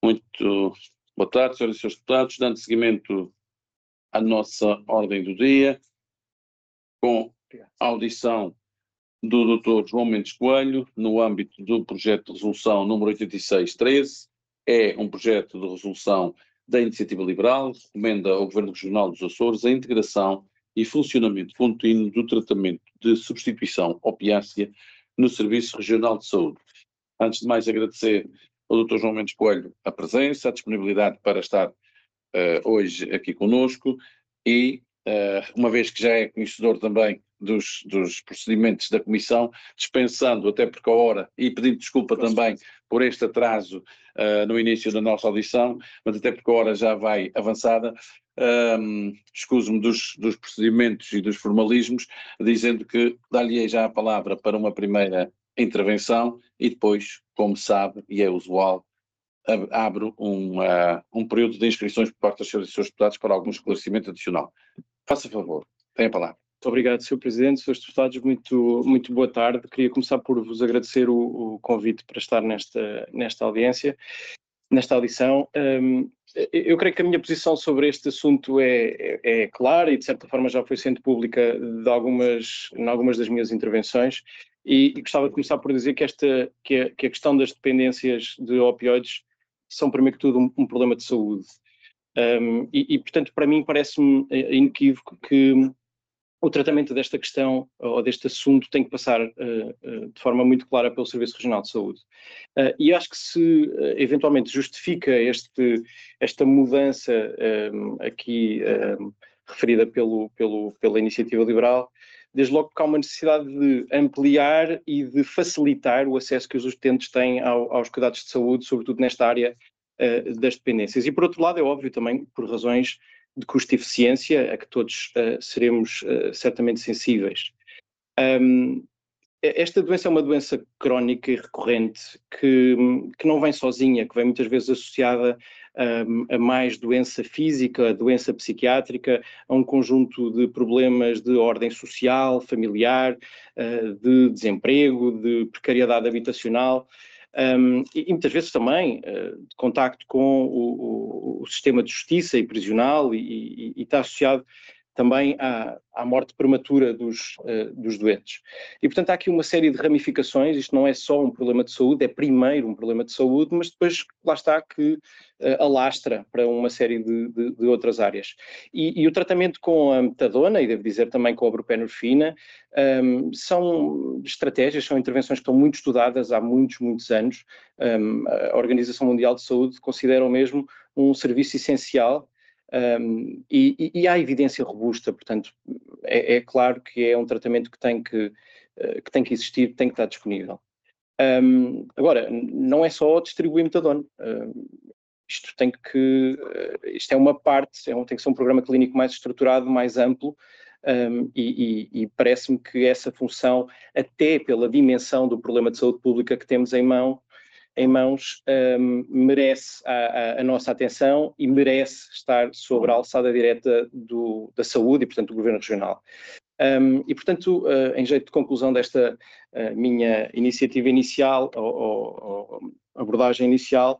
Muito boa tarde, senhoras e senhores deputados. Dando seguimento à nossa ordem do dia, com a audição do Dr. João Mendes Coelho, no âmbito do projeto de resolução número 8613, é um projeto de resolução da Iniciativa Liberal, recomenda ao Governo Regional dos Açores a integração e funcionamento contínuo do tratamento de substituição opiácea no Serviço Regional de Saúde. Antes de mais, agradecer ao Dr. João Mendes Coelho a presença, a disponibilidade para estar hoje aqui conosco e, uma vez que já é conhecedor também dos procedimentos da Comissão, dispensando até porque a hora e pedindo desculpa também por este atraso no início da nossa audição, mas até porque a hora já vai avançada, escuso-me dos procedimentos e dos formalismos, dizendo que dar-lhe já a palavra para uma primeira intervenção e depois, como sabe e é usual, abro um período de inscrições por parte dos senhores e senhores deputados para algum esclarecimento adicional. Faça favor, tem a palavra. Muito obrigado, Sr. Presidente. Senhores deputados, muito boa tarde. Queria começar por vos agradecer o convite para estar nesta audiência, nesta audição. Eu creio que a minha posição sobre este assunto é clara e, de certa forma, já foi sendo pública em algumas das minhas intervenções. E gostava de começar por dizer que a questão das dependências de opioides são, primeiro que tudo, um problema de saúde. Portanto, para mim parece-me inequívoco que o tratamento desta questão ou deste assunto tem que passar de forma muito clara pelo Serviço Regional de Saúde. E acho que se eventualmente justifica esta mudança aqui referida pela Iniciativa Liberal, desde logo porque há uma necessidade de ampliar e de facilitar o acesso que os utentes têm aos cuidados de saúde, sobretudo nesta área das dependências. E por outro lado, é óbvio também, por razões de custo e eficiência, a que todos seremos certamente sensíveis. Esta doença é uma doença crónica e recorrente que não vem sozinha, que vem muitas vezes associada a mais doença física, doença psiquiátrica, a um conjunto de problemas de ordem social, familiar, de desemprego, de precariedade habitacional. E muitas vezes também de contacto com o sistema de justiça e prisional e está associado também à morte prematura dos doentes. E, portanto, há aqui uma série de ramificações. Isto não é só um problema de saúde, é primeiro um problema de saúde, mas depois lá está que alastra para uma série de outras áreas. E o tratamento com a metadona, e devo dizer também com a buprenorfina, são estratégias, são intervenções que estão muito estudadas há muitos anos. A Organização Mundial de Saúde considera mesmo um serviço essencial. E há evidência robusta, portanto, é claro que é um tratamento que tem que existir, tem que estar disponível. Agora, não é só distribuir metadona. Isto é uma parte, tem que ser um programa clínico mais estruturado, mais amplo, e parece-me que essa função, até pela dimensão do problema de saúde pública que temos em mãos, merece a nossa atenção e merece estar sobre a alçada direta da saúde e, portanto, do Governo Regional. Portanto, em jeito de conclusão desta minha iniciativa inicial, ou abordagem inicial,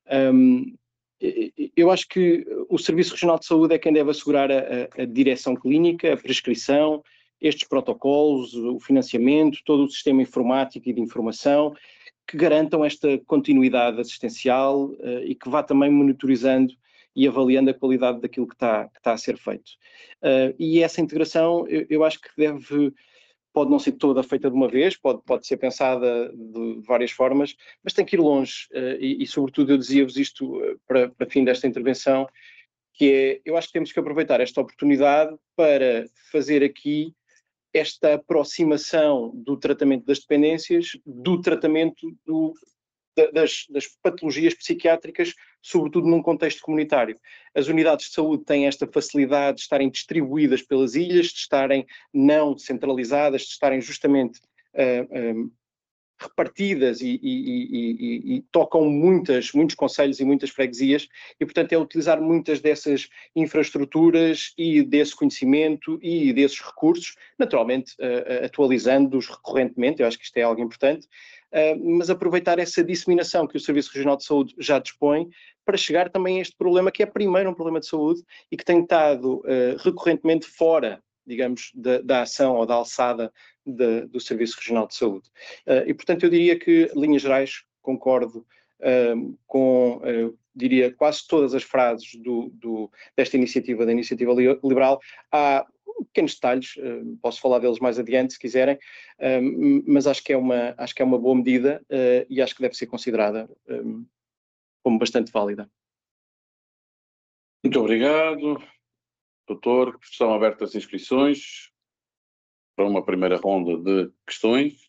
eu acho que o Serviço Regional de Saúde é quem deve assegurar a direção clínica, a prescrição, estes protocolos, o financiamento, todo o sistema informático e de informação, que garantam esta continuidade assistencial e que vá também monitorizando e avaliando a qualidade daquilo que está a ser feito. E essa integração, eu acho que pode não ser toda feita de uma vez, pode ser pensada de várias formas, mas tem que ir longe. E sobretudo, eu dizia-vos isto para fim desta intervenção, que é, eu acho que temos que aproveitar esta oportunidade para fazer aqui esta aproximação do tratamento das dependências, do tratamento das patologias psiquiátricas, sobretudo num contexto comunitário. As unidades de saúde têm esta facilidade de estarem distribuídas pelas ilhas, de estarem não centralizadas, de estarem justamente repartidas e tocam muitos concelhos e muitas freguesias, e portanto é utilizar muitas dessas infraestruturas e desse conhecimento e desses recursos, naturalmente atualizando-os recorrentemente. Eu acho que isto é algo importante, mas aproveitar essa disseminação que o Serviço Regional de Saúde já dispõe para chegar também a este problema, que é primeiro um problema de saúde e que tem estado recorrentemente fora, digamos, da ação ou da alçada do Serviço Regional de Saúde. E, portanto, eu diria que, em linhas gerais, concordo com, diria, quase todas as frases desta iniciativa, da iniciativa liberal. Há pequenos detalhes, posso falar deles mais adiante, se quiserem, mas acho que é uma boa medida e acho que deve ser considerada como bastante válida. Muito obrigado, doutor. Estão abertas as inscrições para uma primeira ronda de questões.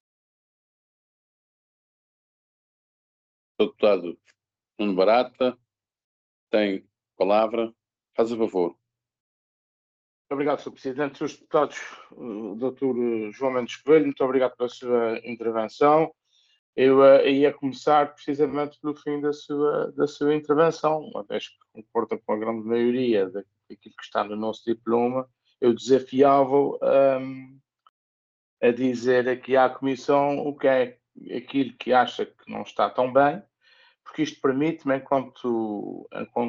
O deputado Nuno Barata tem palavra. Faz o favor. Muito obrigado, Sr. Presidente. Srs. Deputados, Dr. João Mendes Coelho, muito obrigado pela sua intervenção. Eu ia começar precisamente pelo fim da sua intervenção, uma vez que concorda com a grande maioria daquilo que está no nosso diploma. Eu desafiava-o a dizer aqui à Comissão o que é aquilo que acha que não está tão bem, porque isto permite-me, enquanto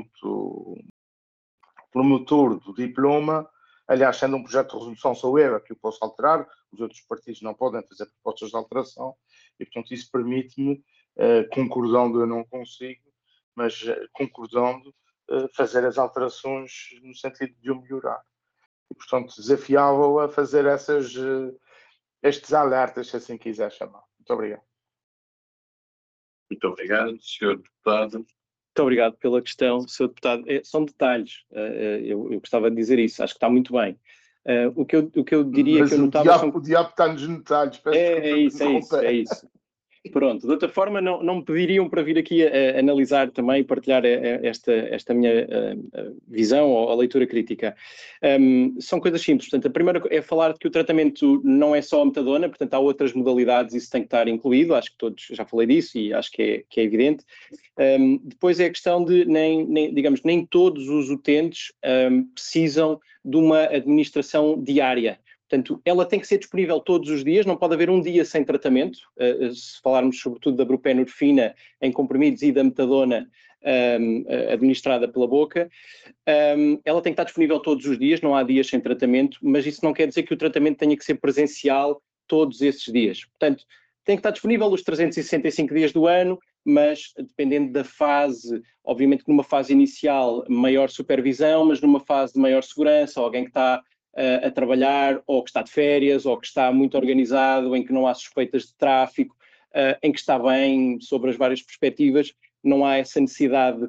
promotor do diploma, aliás, sendo um projeto de resolução, sou eu que o posso alterar, os outros partidos não podem fazer propostas de alteração, e, portanto, isso permite-me, concordando, eu não consigo, mas concordando, fazer as alterações no sentido de o melhorar. E, portanto, desafiava-o a fazer estes alertas, se assim quiser chamar. Muito obrigado. Muito obrigado, Sr. Deputado. Muito obrigado pela questão, Sr. Deputado. São detalhes, eu gostava de dizer isso, acho que está muito bem. O que eu diria mas que eu notava... o diabo está nos detalhes. É isso. Pronto, de outra forma não me pediriam para vir aqui a analisar também e partilhar esta minha visão ou a leitura crítica. São coisas simples. Portanto, a primeira é falar de que o tratamento não é só a metadona, portanto há outras modalidades, isso tem que estar incluído, acho que todos já falei disso e acho que é evidente. Depois é a questão de nem todos os utentes precisam de uma administração diária. Portanto, ela tem que ser disponível todos os dias, não pode haver um dia sem tratamento, se falarmos sobretudo da buprenorfina em comprimidos e da metadona administrada pela boca. Ela tem que estar disponível todos os dias, não há dias sem tratamento, mas isso não quer dizer que o tratamento tenha que ser presencial todos esses dias. Portanto, tem que estar disponível os 365 dias do ano, mas dependendo da fase, obviamente que numa fase inicial maior supervisão, mas numa fase de maior segurança, alguém que está a trabalhar, ou que está de férias, ou que está muito organizado, em que não há suspeitas de tráfico, em que está bem sobre as várias perspectivas, não há essa necessidade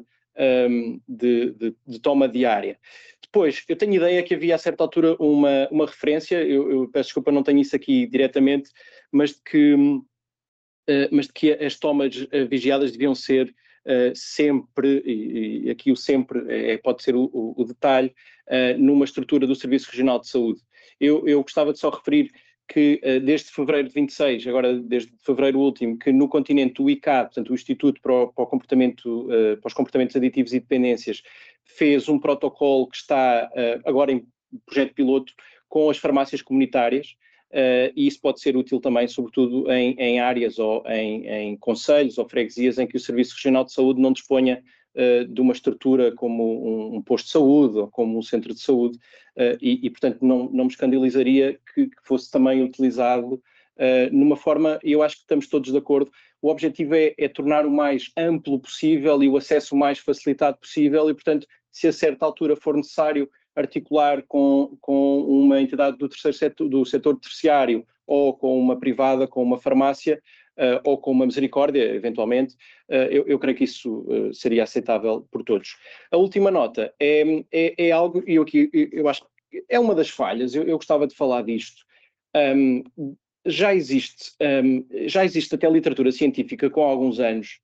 de toma diária. Depois, eu tenho ideia que havia a certa altura uma referência, eu peço desculpa, não tenho isso aqui diretamente, mas de que as tomas vigiadas deviam ser sempre, e aqui o sempre pode ser o detalhe, numa estrutura do Serviço Regional de Saúde. Eu gostava de só referir que desde fevereiro de 26, agora desde fevereiro último, que no continente o ICAD, portanto o Instituto para os Comportamentos Aditivos e Dependências, fez um protocolo que está agora em projeto piloto com as farmácias comunitárias, e isso pode ser útil também, sobretudo em áreas ou em concelhos ou freguesias em que o Serviço Regional de Saúde não disponha de uma estrutura como um posto de saúde ou como um centro de saúde, e portanto não me escandalizaria que fosse também utilizado numa forma, e eu acho que estamos todos de acordo, o objetivo é tornar o mais amplo possível e o acesso o mais facilitado possível, e portanto se a certa altura for necessário articular com uma entidade do setor terciário ou com uma privada, com uma farmácia ou com uma misericórdia, eventualmente, eu creio que isso seria aceitável por todos. A última nota é algo, e eu acho que é uma das falhas, eu gostava de falar disto. Já existe até literatura científica com alguns anos,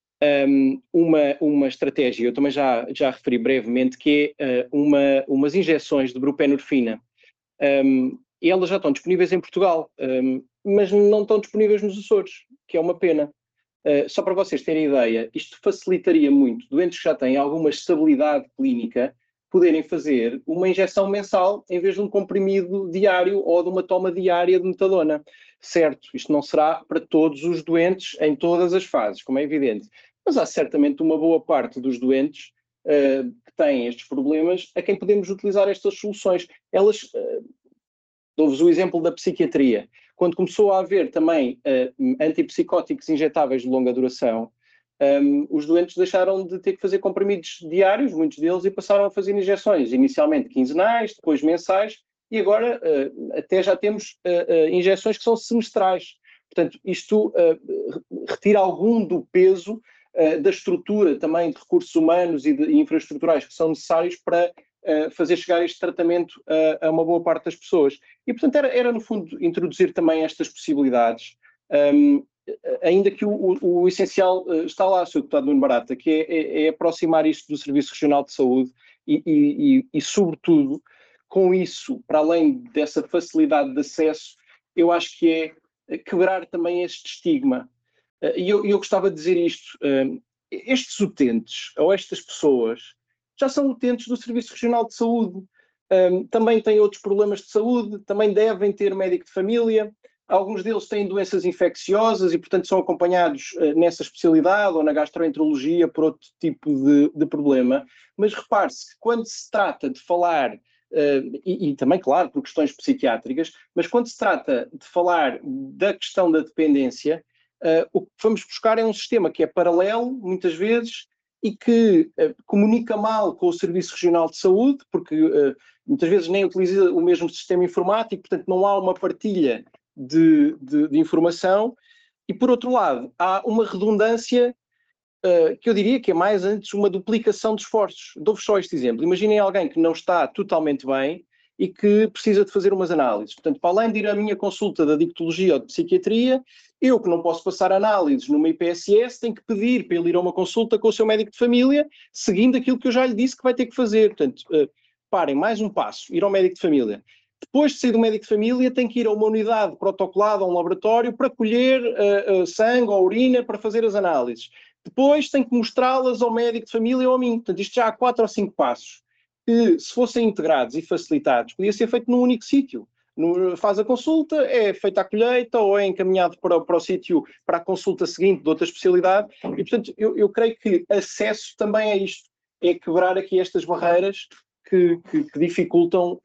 uma estratégia, eu também já referi brevemente, que é umas injeções de buprenorfina, e elas já estão disponíveis em Portugal, mas não estão disponíveis nos Açores, que é uma pena. Só para vocês terem ideia, isto facilitaria muito doentes que já têm alguma estabilidade clínica poderem fazer uma injeção mensal em vez de um comprimido diário ou de uma toma diária de metadona. Certo, isto não será para todos os doentes em todas as fases, como é evidente, mas há certamente uma boa parte dos doentes que têm estes problemas a quem podemos utilizar estas soluções. Elas, dou-vos o exemplo da psiquiatria. Quando começou a haver também antipsicóticos injetáveis de longa duração, os doentes deixaram de ter que fazer comprimidos diários, muitos deles, e passaram a fazer injeções, inicialmente quinzenais, depois mensais, e agora até já temos injeções que são semestrais. Portanto, isto retira algum do peso da estrutura também de recursos humanos e de infraestruturais que são necessários para fazer chegar este tratamento a uma boa parte das pessoas. E, portanto, era no fundo introduzir também estas possibilidades, ainda que o essencial está lá, Sr. Deputado Nuno Barata, que é aproximar isto do Serviço Regional de Saúde e, sobretudo, com isso, para além dessa facilidade de acesso, eu acho que é quebrar também este estigma. E eu gostava de dizer isto, estes utentes, ou estas pessoas, já são utentes do Serviço Regional de Saúde, também têm outros problemas de saúde, também devem ter médico de família, alguns deles têm doenças infecciosas e, portanto, são acompanhados nessa especialidade ou na gastroenterologia por outro tipo de problema. Mas repare-se que quando se trata de falar, e também, claro, por questões psiquiátricas, mas quando se trata de falar da questão da dependência, o que vamos buscar é um sistema que é paralelo, muitas vezes, e que comunica mal com o Serviço Regional de Saúde, porque muitas vezes nem utiliza o mesmo sistema informático, portanto não há uma partilha de informação, e por outro lado há uma redundância que eu diria que é mais antes uma duplicação de esforços. Dou-vos só este exemplo. Imaginem alguém que não está totalmente bem e que precisa de fazer umas análises. Portanto, para além de ir à minha consulta de adictologia ou de psiquiatria, eu que não posso passar análises numa IPSS, tenho que pedir para ele ir a uma consulta com o seu médico de família, seguindo aquilo que eu já lhe disse que vai ter que fazer. Portanto, parem, mais um passo, ir ao médico de família. Depois de sair do médico de família, tem que ir a uma unidade protocolada, a um laboratório, para colher sangue ou urina para fazer as análises. Depois tem que mostrá-las ao médico de família ou a mim. Portanto, isto já há 4 ou 5 passos que, se fossem integrados e facilitados, podia ser feito num único sítio. Faz a consulta, é feita a colheita ou é encaminhado para o sítio, para a consulta seguinte de outra especialidade. E, portanto, eu creio que acesso também é isto. É quebrar aqui estas barreiras que dificultam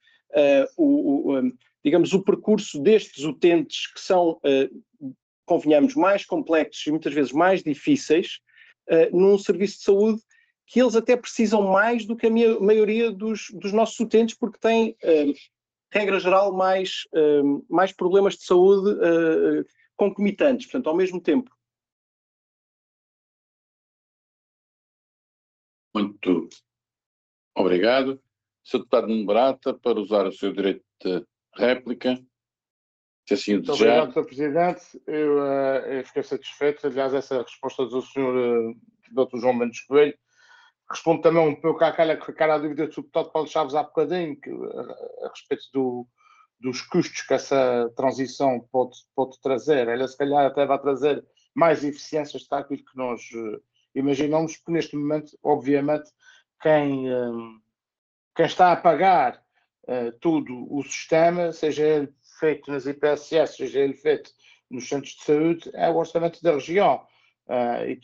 digamos, o percurso destes utentes que são, convenhamos, mais complexos e muitas vezes mais difíceis num serviço de saúde que eles até precisam mais do que a maioria dos nossos utentes, porque têm, regra geral, mais problemas de saúde concomitantes, portanto, ao mesmo tempo. Muito obrigado. Sr. Deputado Nuno Barata, para usar o seu direito de réplica, se assim o Muito desejar. obrigado, Sr. Presidente. Eu fiquei satisfeito. Aliás, essa resposta do Sr. Dr. João Mendes Coelho responde também um pouco àquela dúvida do deputado Paulo Chaves há bocadinho, a respeito dos custos que essa transição pode trazer. Ela, se calhar, até vai trazer mais eficiências daquilo que nós imaginamos, porque neste momento, obviamente, quem está a pagar todo o sistema, seja ele feito nas IPSS, seja ele feito nos centros de saúde, é o orçamento da região. E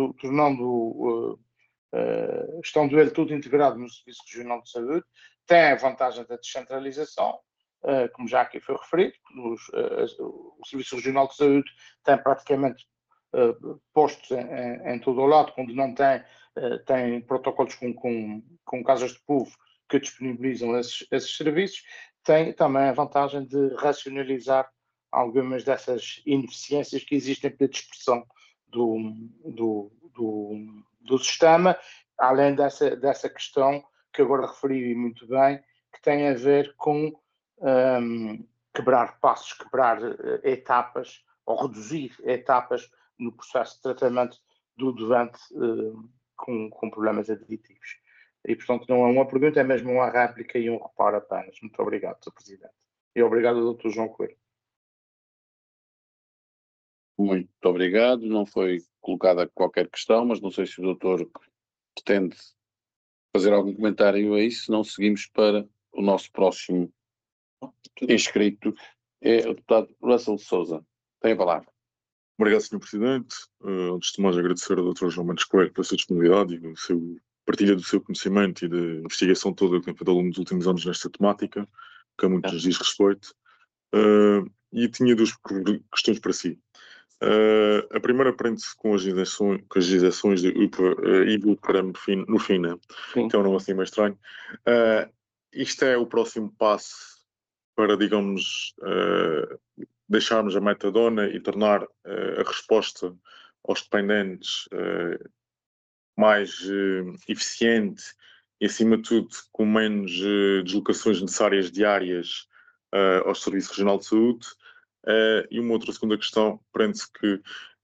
estando ele tudo integrado no Serviço Regional de Saúde, tem a vantagem da descentralização, como já aqui foi referido, o Serviço Regional de Saúde tem praticamente postos em todo o lado, quando não tem protocolos com casas de povo que disponibilizam esses serviços, tem também a vantagem de racionalizar algumas dessas ineficiências que existem pela dispersão do sistema, além dessa questão que agora referi muito bem, que tem a ver com quebrar passos, quebrar etapas, ou reduzir etapas no processo de tratamento do doente com problemas aditivos. E, portanto, não é uma pergunta, é mesmo uma réplica e um reparo apenas. Muito obrigado, Sr. Presidente. E obrigado ao Dr. João Coelho. Muito obrigado. Não foi colocada qualquer questão, mas não sei se o doutor pretende fazer algum comentário a isso. Se não, seguimos para o nosso próximo inscrito, é o deputado Russell Souza. Tem a palavra. Obrigado, Sr. Presidente. Antes de mais, agradecer ao Dr. João Mendes Coelho pela sua disponibilidade e partilha do seu conhecimento e da investigação toda que tem feito ao longo dos últimos anos nesta temática, que a muitos nos diz respeito. E tinha duas questões para si. A primeira prende-se com as injeções de ibuprofena, que é um nome assim meio estranho. Isto é o próximo passo para, digamos, deixarmos a metadona e tornar a resposta aos dependentes mais eficiente e, acima de tudo, com menos deslocações necessárias diárias ao Serviço Regional de Saúde. E uma outra segunda questão prende-se que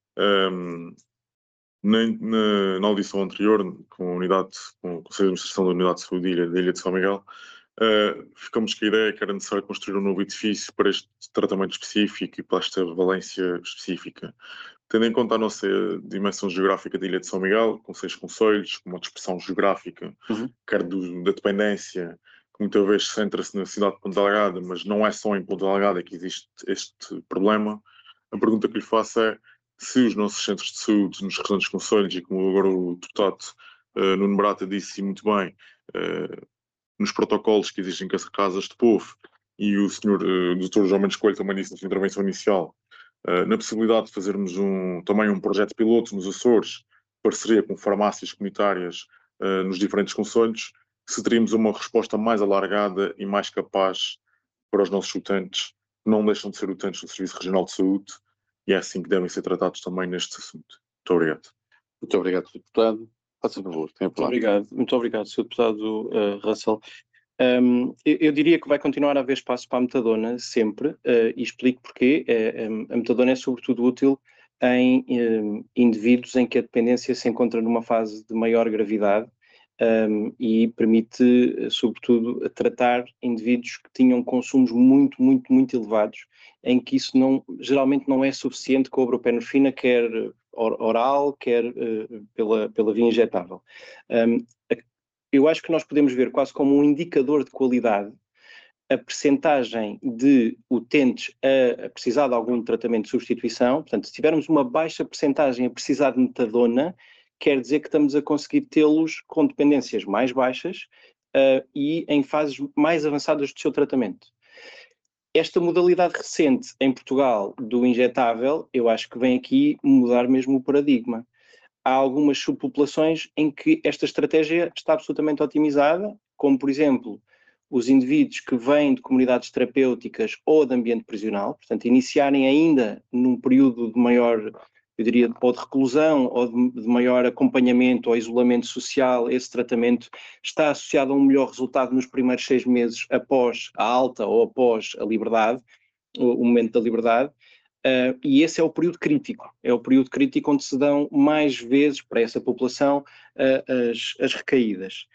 na audição anterior com o Conselho de Administração da Unidade de Saúde da Ilha de São Miguel, ficamos com a ideia que era necessário construir um novo edifício para este tratamento específico e para esta valência específica. Tendo em conta a nossa dimensão geográfica da Ilha de São Miguel, com 6 concelhos, com uma dispersão geográfica, quer da dependência, que muitas vezes centra-se na cidade de Ponta Delgada, mas não é só em Ponta Delgada que existe este problema. A pergunta que lhe faço é se os nossos centros de saúde nos restantes concelhos, e como agora o deputado Nuno Barata disse muito bem, nos protocolos que existem com as casas de povo, e o Sr. Dr. João Mendes Coelho também disse na sua intervenção inicial, na possibilidade de fazermos também um projeto piloto nos Açores, parceria com farmácias comunitárias nos diferentes concelhos, se teríamos uma resposta mais alargada e mais capaz para os nossos utentes, que não deixam de ser utentes do Serviço Regional de Saúde, e é assim que devem ser tratados também neste assunto. Muito obrigado. Muito obrigado, Sr. Deputado. Faça favor, tem a palavra. Muito obrigado, Sr. Deputado Russell. Eu diria que vai continuar a haver espaço para a metadona sempre, e explico porquê. A metadona é sobretudo útil em indivíduos em que a dependência se encontra numa fase de maior gravidade e permite, sobretudo, tratar indivíduos que tinham consumos muito, muito, muito elevados, em que isso geralmente não é suficiente com a ibuprofena, quer oral, quer pela via injetável. Eu acho que nós podemos ver quase como um indicador de qualidade a percentagem de utentes a precisar de algum tratamento de substituição. Portanto, se tivermos uma baixa percentagem a precisar de metadona, quer dizer que estamos a conseguir tê-los com dependências mais baixas e em fases mais avançadas do seu tratamento. Esta modalidade recente em Portugal do injetável, eu acho que vem aqui mudar mesmo o paradigma. Há algumas subpopulações em que esta estratégia está absolutamente otimizada, como, por exemplo, os indivíduos que vêm de comunidades terapêuticas ou de ambiente prisional, portanto, iniciarem ainda num período de maior, eu diria, ou de reclusão ou de maior acompanhamento ou isolamento social. Esse tratamento está associado a um melhor resultado nos primeiros 6 meses após a alta ou após a liberdade, o momento da liberdade. E esse é o período crítico, onde se dão mais vezes para essa população as recaídas.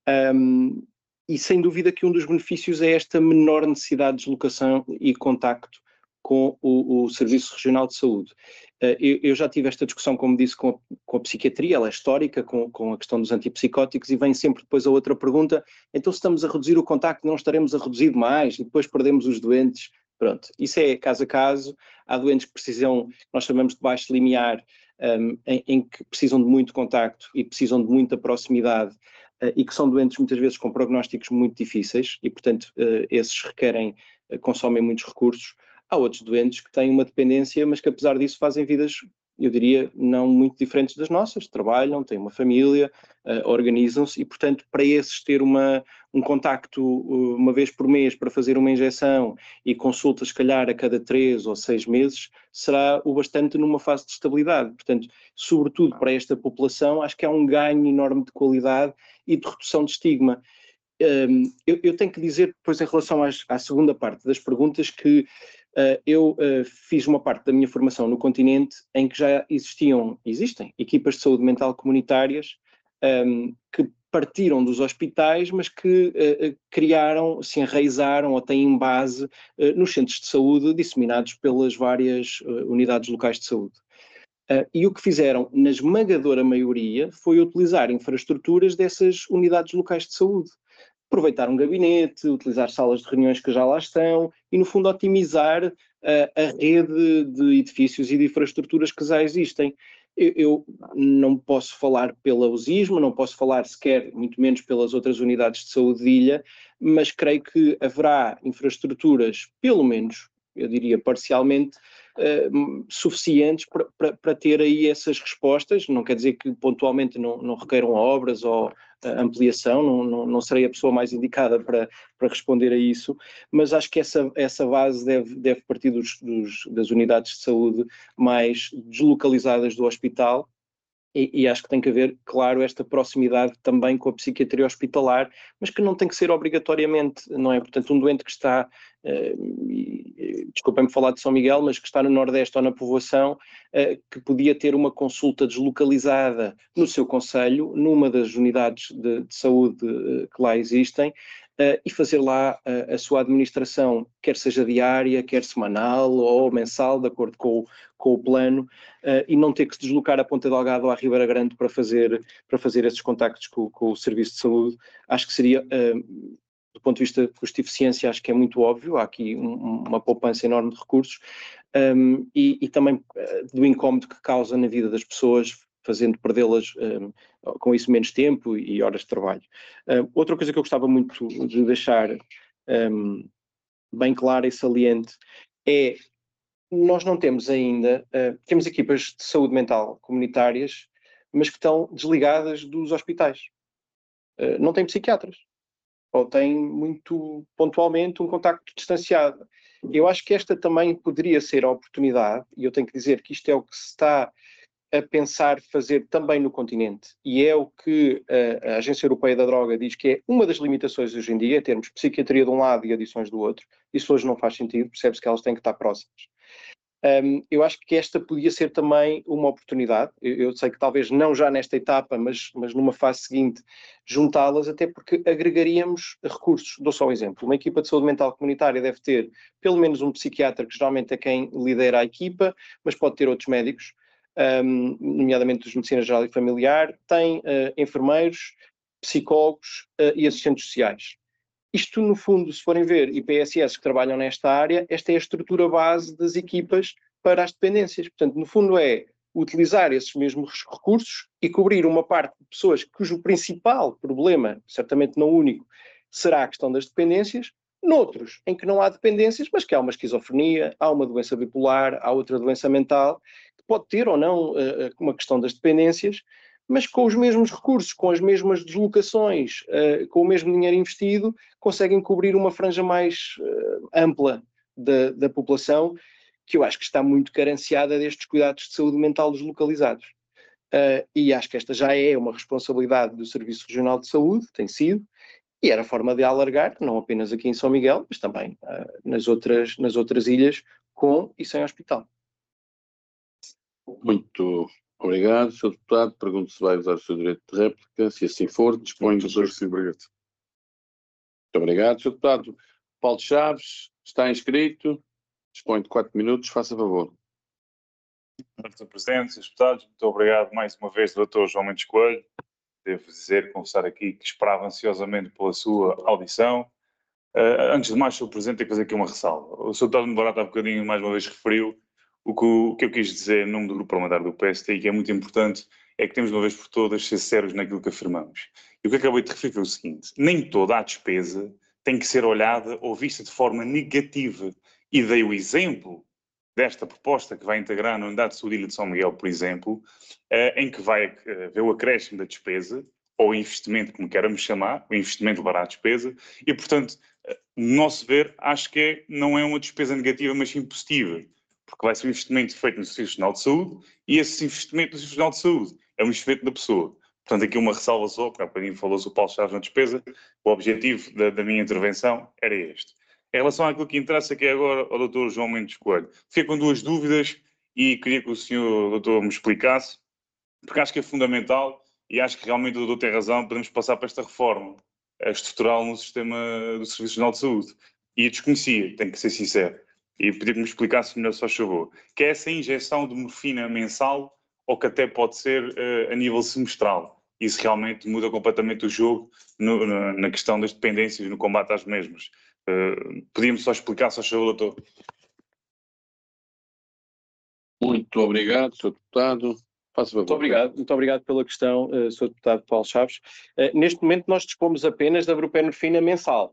E sem dúvida que um dos benefícios é esta menor necessidade de deslocação e contacto com o Serviço Regional de Saúde. Eu já tive esta discussão, como disse, com a psiquiatria, ela é histórica, com a questão dos antipsicóticos, e vem sempre depois a outra pergunta: então se estamos a reduzir o contacto, não estaremos a reduzir mais e depois perdemos os doentes? Pronto, isso é caso a caso. Há doentes que precisam, nós chamamos de baixo limiar, em que precisam de muito contacto e precisam de muita proximidade, e que são doentes muitas vezes com prognósticos muito difíceis e, portanto, esses consomem muitos recursos. Há outros doentes que têm uma dependência, mas que apesar disso fazem vidas, eu diria, não muito diferentes das nossas, trabalham, têm uma família, organizam-se, e portanto para esses ter um contacto uma vez por mês para fazer uma injeção e consultas se calhar a cada 3 ou 6 meses será o bastante numa fase de estabilidade. Portanto, sobretudo para esta população, acho que há um ganho enorme de qualidade e de redução de estigma. Eu tenho que dizer, depois, em relação à segunda parte das perguntas, que eu fiz uma parte da minha formação no continente em que já existem equipas de saúde mental comunitárias que partiram dos hospitais, mas que criaram, se enraizaram ou têm base nos centros de saúde disseminados pelas várias unidades locais de saúde. E o que fizeram, na esmagadora maioria, foi utilizar infraestruturas dessas unidades locais de saúde. aproveitar um gabinete, utilizar salas de reuniões que já lá estão e, no fundo, otimizar a rede de edifícios e de infraestruturas que já existem. Eu não posso falar pela USISMA, não posso falar sequer, muito menos pelas outras unidades de saúde de Ilha, mas creio que haverá infraestruturas, pelo menos, eu diria parcialmente, suficientes para ter aí essas respostas. Não quer dizer que pontualmente não requeiram obras ou ampliação, não serei a pessoa mais indicada para responder a isso, mas acho que essa base deve partir das unidades de saúde mais deslocalizadas do hospital. E acho que tem que haver, claro, esta proximidade também com a psiquiatria hospitalar, mas que não tem que ser obrigatoriamente, não é? Portanto, um doente que está, desculpem-me falar de São Miguel, mas que está no Nordeste ou na povoação, que podia ter uma consulta deslocalizada no seu concelho, numa das unidades de saúde que lá existem, e fazer lá a sua administração, quer seja diária, quer semanal ou mensal, de acordo com o plano, e não ter que se deslocar a Ponta Delgada ou à Ribeira Grande para fazer esses contactos com o Serviço de Saúde. Acho que seria, do ponto de vista de custo-eficiência, acho que é muito óbvio, há aqui uma poupança enorme de recursos, e também do incómodo que causa na vida das pessoas, fazendo perdê-las com isso menos tempo e horas de trabalho. Outra coisa que eu gostava muito de deixar bem clara e saliente é: nós não temos ainda, temos equipas de saúde mental comunitárias, mas que estão desligadas dos hospitais. Não tem psiquiatras, ou tem muito pontualmente um contacto distanciado. Eu acho que esta também poderia ser a oportunidade, e eu tenho que dizer que isto é o que se está a pensar fazer também no continente, e é o que a Agência Europeia da Droga diz que é uma das limitações hoje em dia, termos psiquiatria de um lado e adições do outro. Isso hoje não faz sentido, percebe-se que elas têm que estar próximas. Eu acho que esta podia ser também uma oportunidade. Eu sei que talvez não já nesta etapa, mas numa fase seguinte, juntá-las, até porque agregaríamos recursos. Dou só um exemplo. Uma equipa de saúde mental comunitária deve ter pelo menos um psiquiatra, que geralmente é quem lidera a equipa, mas pode ter outros médicos, nomeadamente dos medicina geral e familiar, tem enfermeiros, psicólogos e assistentes sociais. Isto, no fundo, se forem ver IPSS que trabalham nesta área, esta é a estrutura base das equipas para as dependências. Portanto, no fundo é utilizar esses mesmos recursos e cobrir uma parte de pessoas cujo principal problema, certamente não único, será a questão das dependências, noutros em que não há dependências, mas que há uma esquizofrenia, há uma doença bipolar, há outra doença mental, que pode ter ou não uma questão das dependências, mas com os mesmos recursos, com as mesmas deslocações, com o mesmo dinheiro investido, conseguem cobrir uma franja mais ampla da população, que eu acho que está muito carenciada destes cuidados de saúde mental deslocalizados. E acho que esta já é uma responsabilidade do Serviço Regional de Saúde, tem sido, e era forma de alargar, não apenas aqui em São Miguel, mas também nas outras ilhas, com e sem hospital. Muito obrigado, Sr. Deputado. Pergunto se vai usar o seu direito de réplica. Se assim for, dispõe dos seus... Sim, obrigado. Muito obrigado, Sr. Deputado. Paulo Chaves, está inscrito. Dispõe de 4 minutos. Faça favor. Sr. Presidente, Srs. Deputados, muito obrigado mais uma vez, Dr. João Mendes Coelho. Devo dizer, confessar aqui que esperava ansiosamente pela sua audição. Antes de mais, Sr. Presidente, tenho que fazer aqui uma ressalva. O Sr. Deputado Morato há bocadinho, mais uma vez, referiu o que eu quis dizer em nome do grupo parlamentar do PST, e que é muito importante, é que temos de uma vez por todas ser sérios naquilo que afirmamos. E o que acabei de referir foi o seguinte: nem toda a despesa tem que ser olhada ou vista de forma negativa. E dei o exemplo desta proposta que vai integrar na Unidade de Saúde Ilha de São Miguel, por exemplo, em que vai haver o acréscimo da despesa, ou investimento, como queiramos chamar, o investimento levará à despesa, e, portanto, no nosso ver, acho que não é uma despesa negativa, mas sim positiva, porque vai ser um investimento feito no Serviço Nacional de Saúde, e esse investimento no Serviço Nacional de Saúde é um investimento da pessoa. Portanto, aqui uma ressalva só, porque há bocadinho falou-se o Paulo Chaves na despesa, o objetivo da minha intervenção era este. Em relação àquilo que interessa, que é agora ao Dr. João Mendes Coelho, fiquei com duas dúvidas e queria que o Sr. Doutor me explicasse, porque acho que é fundamental e acho que realmente o Doutor tem razão, podemos passar para esta reforma estrutural no sistema do Serviço Nacional de Saúde. E eu desconhecia, tenho que ser sincero, e pedir que me explicasse melhor, se faz favor, que é essa injeção de morfina mensal ou que até pode ser a nível semestral. isso realmente muda completamente o jogo na questão das dependências e no combate às mesmas. Podíamos só explicar, só achou, doutor? Muito obrigado, Sr. Deputado. Faça favor. Muito obrigado pela questão, Sr. Deputado Paulo Chaves. Neste momento nós dispomos apenas da buprenorfina mensal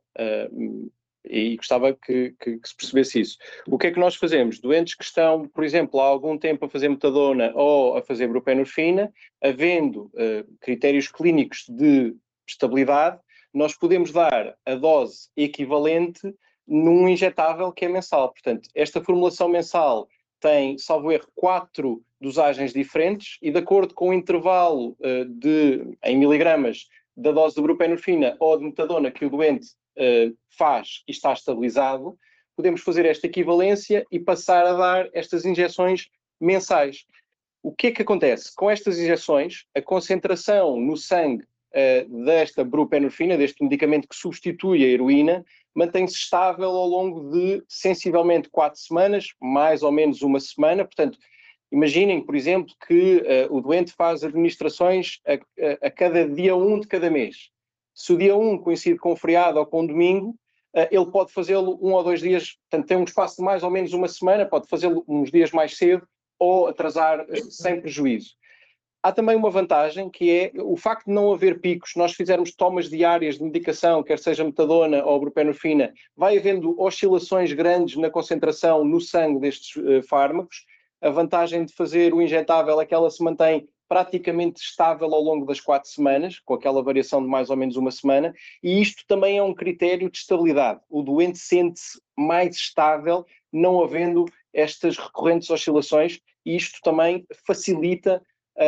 e gostava que se percebesse isso. O que é que nós fazemos? Doentes que estão, por exemplo, há algum tempo a fazer metadona ou a fazer buprenorfina, havendo critérios clínicos de estabilidade, nós podemos dar a dose equivalente num injetável que é mensal. Portanto, esta formulação mensal tem, salvo erro, 4 dosagens diferentes e de acordo com o intervalo em miligramas da dose de buprenorfina ou de metadona que o doente faz e está estabilizado, podemos fazer esta equivalência e passar a dar estas injeções mensais. O que é que acontece? Com estas injeções, a concentração no sangue desta buprenorfina, deste medicamento que substitui a heroína, mantém-se estável ao longo de sensivelmente 4 semanas, mais ou menos uma semana. Portanto, imaginem, por exemplo, que o doente faz administrações a cada dia 1 de cada mês. Se o dia 1 coincide com um feriado ou com um domingo, ele pode fazê-lo 1 ou 2 dias, portanto tem um espaço de mais ou menos uma semana, pode fazê-lo uns dias mais cedo ou atrasar sem prejuízo. Há também uma vantagem que é o facto de não haver picos. Se nós fizermos tomas diárias de medicação, quer seja metadona ou buprenorfina, vai havendo oscilações grandes na concentração no sangue destes fármacos. A vantagem de fazer o injetável é que ela se mantém praticamente estável ao longo das 4 semanas, com aquela variação de mais ou menos uma semana, e isto também é um critério de estabilidade. O doente sente-se mais estável, não havendo estas recorrentes oscilações, e isto também facilita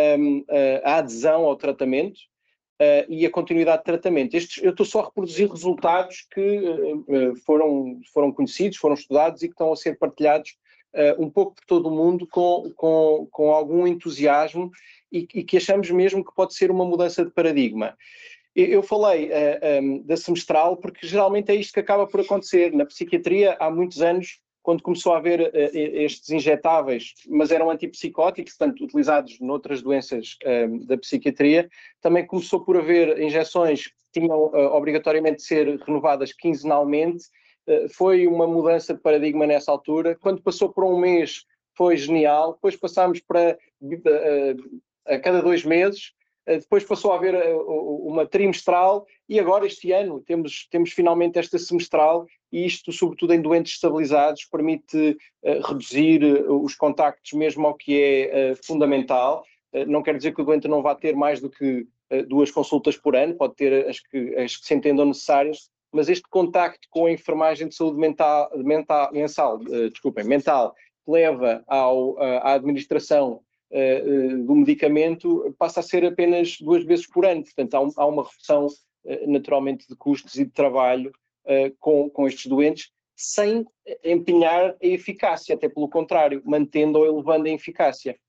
a adesão ao tratamento e a continuidade de tratamento. Eu estou só a reproduzir resultados que foram conhecidos, foram estudados e que estão a ser partilhados um pouco por todo o mundo com algum entusiasmo e que achamos mesmo que pode ser uma mudança de paradigma. Eu falei da semestral porque geralmente é isto que acaba por acontecer. Na psiquiatria, há muitos anos, quando começou a haver estes injetáveis, mas eram antipsicóticos, portanto, utilizados noutras doenças da psiquiatria, também começou por haver injeções que tinham obrigatoriamente de ser renovadas quinzenalmente. Foi uma mudança de paradigma nessa altura. Quando passou por um mês, foi genial. Depois passámos para a cada 2 meses. Depois passou a haver uma trimestral e agora este ano temos finalmente esta semestral e isto, sobretudo em doentes estabilizados, permite reduzir os contactos mesmo ao que é fundamental. Não quer dizer que o doente não vá ter mais do que 2 consultas por ano, pode ter as que se entendam necessárias, mas este contacto com a enfermagem de saúde mental que leva à administração do medicamento passa a ser apenas 2 vezes por ano. Portanto, há uma redução naturalmente de custos e de trabalho com estes doentes, sem empenhar a eficácia, até pelo contrário, mantendo ou elevando a eficácia.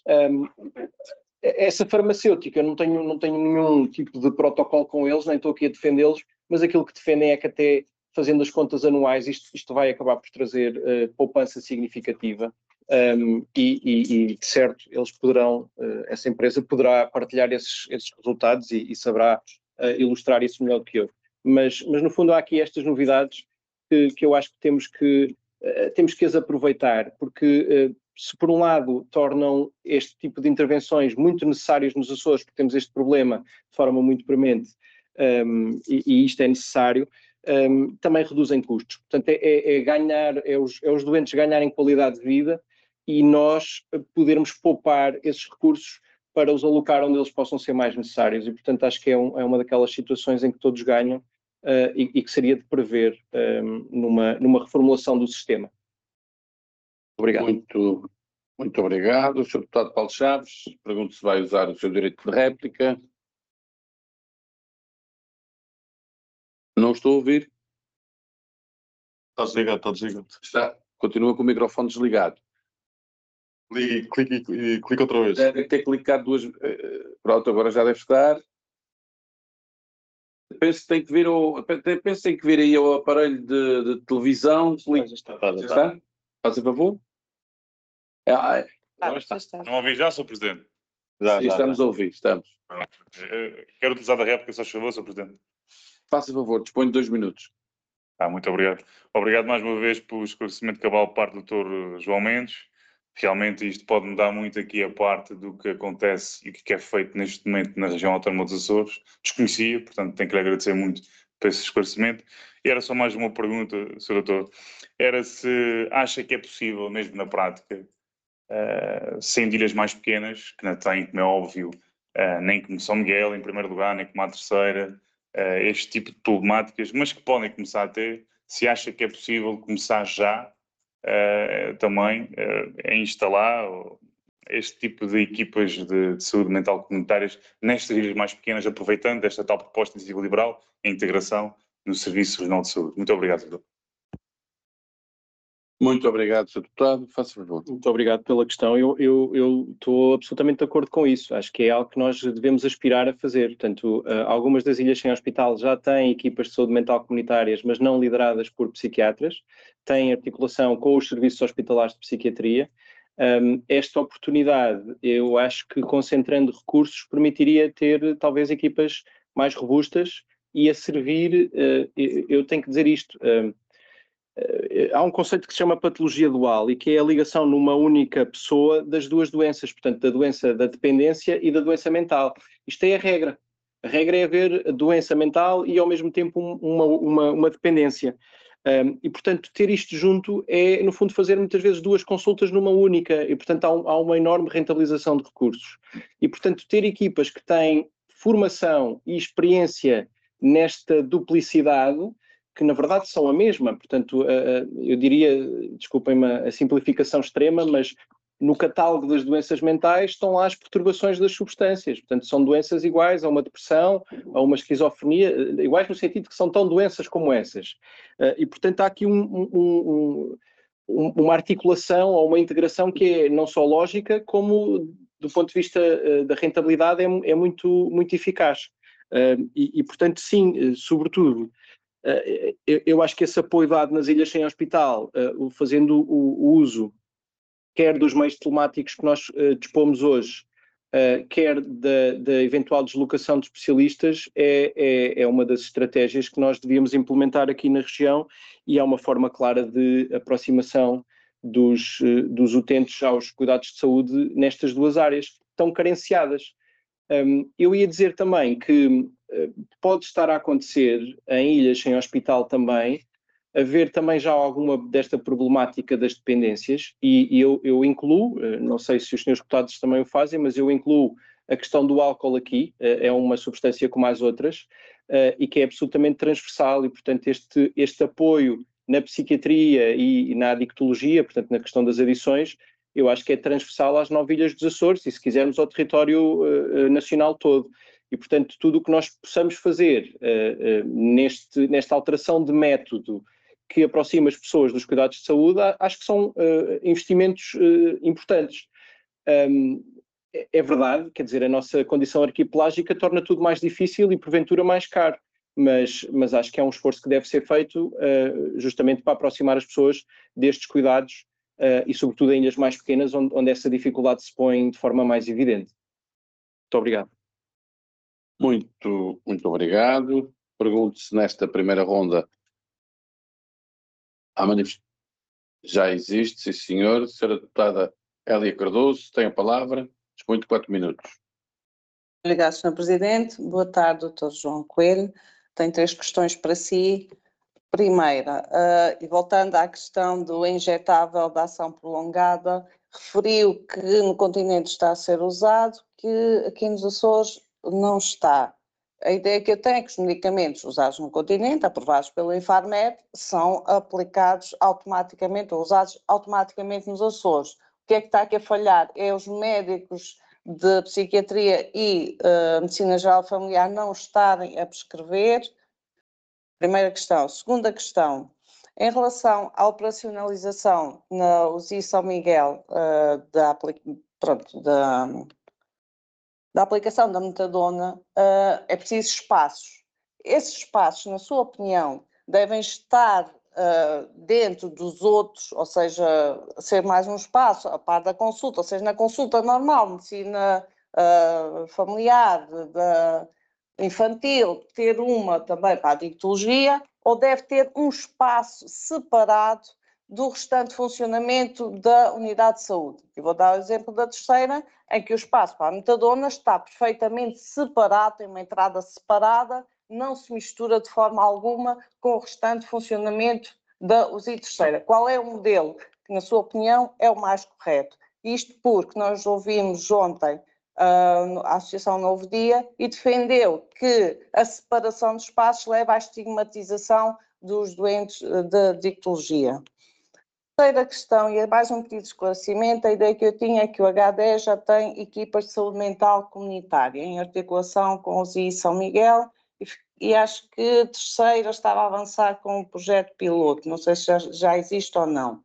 Essa farmacêutica, eu não tenho nenhum tipo de protocolo com eles, nem estou aqui a defendê-los, mas aquilo que defendem é que até fazendo as contas anuais isto vai acabar por trazer poupança significativa. De certo, eles poderão, essa empresa poderá partilhar esses resultados e saberá ilustrar isso melhor do que eu. Mas no fundo há aqui estas novidades que eu acho que temos que as aproveitar, porque se por um lado tornam este tipo de intervenções muito necessárias nos Açores, porque temos este problema de forma muito premente, e isto é necessário, também reduzem custos. Portanto, é os doentes ganharem qualidade de vida e nós podermos poupar esses recursos para os alocar onde eles possam ser mais necessários. E, portanto, acho que é uma daquelas situações em que todos ganham e que seria de prever numa reformulação do sistema. Obrigado. Muito obrigado. Sr. Deputado Paulo Chaves, pergunto se vai usar o seu direito de réplica. Não estou a ouvir. Está desligado. Está. Continua com o microfone desligado. Clique outra vez. Deve ter clicado 2 vezes. Pronto, agora já deve estar. Penso que tem que vir aí o aparelho de televisão. Já está? Faz a favor? Não ouvi já, Sr. Presidente. Estamos a ouvir, estamos. Quero utilizar da réplica, só favor, Sr. Presidente. Faça favor, dispõe de 2 minutos. Muito obrigado. Obrigado mais uma vez pelo esclarecimento cabal por parte do Dr. João Mendes. Realmente isto pode mudar muito aqui a parte do que acontece e o que é feito neste momento na região autónoma dos Açores. Desconhecia, portanto tenho que lhe agradecer muito por esse esclarecimento. E era só mais uma pergunta, Sr. Doutor. Era se acha que é possível, mesmo na prática, sendo ilhas mais pequenas, que não têm, como é óbvio, nem como São Miguel, em primeiro lugar, nem como a Terceira, este tipo de problemáticas, mas que podem começar a ter, se acha que é possível começar já também a instalar este tipo de equipas de saúde mental comunitárias nestas ilhas mais pequenas, aproveitando esta tal proposta de iniciativa liberal, a integração no Serviço Regional de Saúde. Muito obrigado, doutor. Muito obrigado, Sr. Deputado. Faça favor. Muito obrigado pela questão. Eu estou absolutamente de acordo com isso. Acho que é algo que nós devemos aspirar a fazer. Portanto, algumas das ilhas sem hospital já têm equipas de saúde mental comunitárias, mas não lideradas por psiquiatras. Têm articulação com os serviços hospitalares de psiquiatria. Esta oportunidade, eu acho que concentrando recursos, permitiria ter talvez equipas mais robustas e a servir, eu tenho que dizer isto, há um conceito que se chama patologia dual e que é a ligação numa única pessoa das duas doenças, portanto, da doença da dependência e da doença mental. Isto é a regra. A regra é haver doença mental e, ao mesmo tempo, uma dependência. E, portanto, ter isto junto é, no fundo, fazer muitas vezes duas consultas numa única e, portanto, há uma enorme rentabilização de recursos. E, portanto, ter equipas que têm formação e experiência nesta duplicidade, que na verdade são a mesma, portanto, eu diria, desculpem-me a simplificação extrema, mas no catálogo das doenças mentais estão lá as perturbações das substâncias, portanto são doenças iguais a uma depressão, a uma esquizofrenia, iguais no sentido que são tão doenças como essas. E portanto há aqui uma articulação ou uma integração que é não só lógica, como do ponto de vista da rentabilidade é muito, muito eficaz. E portanto sim, sobretudo, eu acho que esse apoio dado nas ilhas sem hospital, fazendo o uso quer dos meios telemáticos que nós dispomos hoje, quer da eventual deslocação de especialistas, é uma das estratégias que nós devíamos implementar aqui na região e é uma forma clara de aproximação dos utentes aos cuidados de saúde nestas duas áreas tão carenciadas. Eu ia dizer também que pode estar a acontecer em ilhas sem hospital também, haver também já alguma desta problemática das dependências e eu incluo, não sei se os senhores deputados também o fazem, mas eu incluo a questão do álcool aqui, é uma substância como as outras e que é absolutamente transversal e, portanto, este apoio na psiquiatria e na adictologia, portanto, na questão das adições, eu acho que é transversal às 9 ilhas dos Açores e, se quisermos, ao território nacional todo. E, portanto, tudo o que nós possamos fazer nesta alteração de método que aproxima as pessoas dos cuidados de saúde, acho que são investimentos importantes. É verdade, quer dizer, a nossa condição arquipelágica torna tudo mais difícil e, porventura, mais caro. Mas acho que é um esforço que deve ser feito justamente para aproximar as pessoas destes cuidados e, sobretudo, em ilhas mais pequenas, onde essa dificuldade se põe de forma mais evidente. Muito obrigado. Muito, muito obrigado. Pergunto se nesta primeira ronda a manifestação já existe, sim senhor. Senhora deputada Hélia Cardoso, tem a palavra. Dispõe de 4 minutos. Obrigado, Sr. Presidente. Boa tarde, Dr. João Coelho. Tenho 3 questões para si. Primeira, e voltando à questão do injetável de ação prolongada, referiu que no continente está a ser usado, que aqui nos Açores não está. A ideia que eu tenho é que os medicamentos usados no continente, aprovados pelo Infarmed, são aplicados automaticamente, ou usados automaticamente nos Açores. O que é que está aqui a falhar? É os médicos de psiquiatria e medicina geral familiar não estarem a prescrever. Primeira questão. Segunda questão, em relação à operacionalização na USI São Miguel da aplicação da metadona, é preciso espaços. Esses espaços, na sua opinião, devem estar dentro dos outros, ou seja, ser mais um espaço, a par da consulta, ou seja, na consulta normal, medicina familiar, infantil, ter uma também para a dietologia, ou deve ter um espaço separado do restante funcionamento da unidade de saúde. E vou dar o exemplo da terceira, em que o espaço para a metadona está perfeitamente separado, tem uma entrada separada, não se mistura de forma alguma com o restante funcionamento da USI terceira. Qual é o modelo que, na sua opinião, é o mais correto? Isto porque nós ouvimos ontem a Associação Novo Dia e defendeu que a separação dos espaços leva à estigmatização dos doentes de dietologia. Terceira questão, e é mais um pedido de esclarecimento, a ideia que eu tinha é que o H10 já tem equipas de saúde mental comunitária, em articulação com o ZI São Miguel, e acho que a terceira estava a avançar com um projeto piloto, não sei se já existe ou não.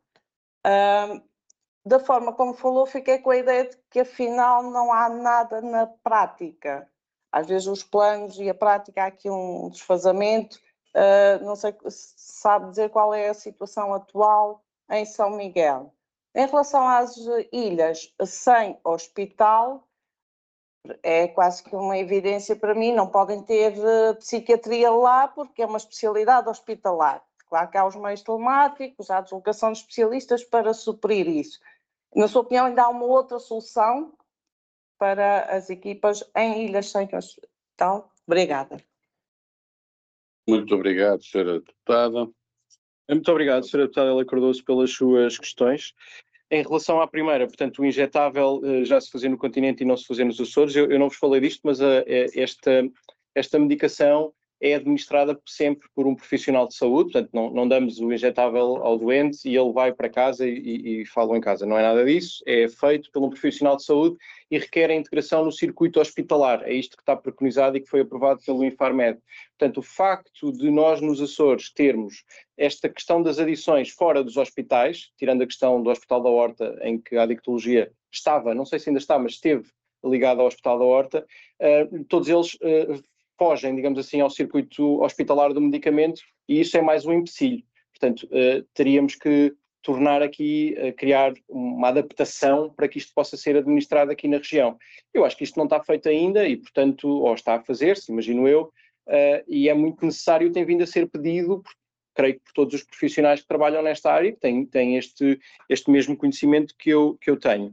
Da forma como falou, fiquei com a ideia de que afinal não há nada na prática. Às vezes os planos e a prática há aqui um desfazamento, não sei se sabe dizer qual é a situação atual em São Miguel. Em relação às ilhas sem hospital, é quase que uma evidência para mim, não podem ter psiquiatria lá porque é uma especialidade hospitalar. Claro que há os meios telemáticos, há a deslocação de especialistas para suprir isso. Na sua opinião, ainda há uma outra solução para as equipas em ilhas sem hospital? Obrigada. Muito obrigado, Sra. Deputada. Muito obrigado, Sra. Deputada Hélia Cardoso, pelas suas questões. Em relação à primeira, portanto, o injetável já se fazia no continente e não se fazia nos Açores. Eu não vos falei disto, mas esta medicação é administrada sempre por um profissional de saúde, portanto, não damos o injetável ao doente e ele vai para casa e fala em casa. Não é nada disso, é feito por um profissional de saúde e requer a integração no circuito hospitalar. É isto que está preconizado e que foi aprovado pelo Infarmed. Portanto, o facto de nós nos Açores termos esta questão das adições fora dos hospitais, tirando a questão do Hospital da Horta, em que a adictologia estava, não sei se ainda está, mas esteve ligada ao Hospital da Horta, todos eles fogem, digamos assim, ao circuito hospitalar do medicamento e isso é mais um empecilho. Portanto, teríamos que tornar aqui, criar uma adaptação para que isto possa ser administrado aqui na região. Eu acho que isto não está feito ainda e, portanto, ou está a fazer-se, imagino eu, e é muito necessário, tem vindo a ser pedido, creio que por todos os profissionais que trabalham nesta área, que têm este mesmo conhecimento que eu tenho.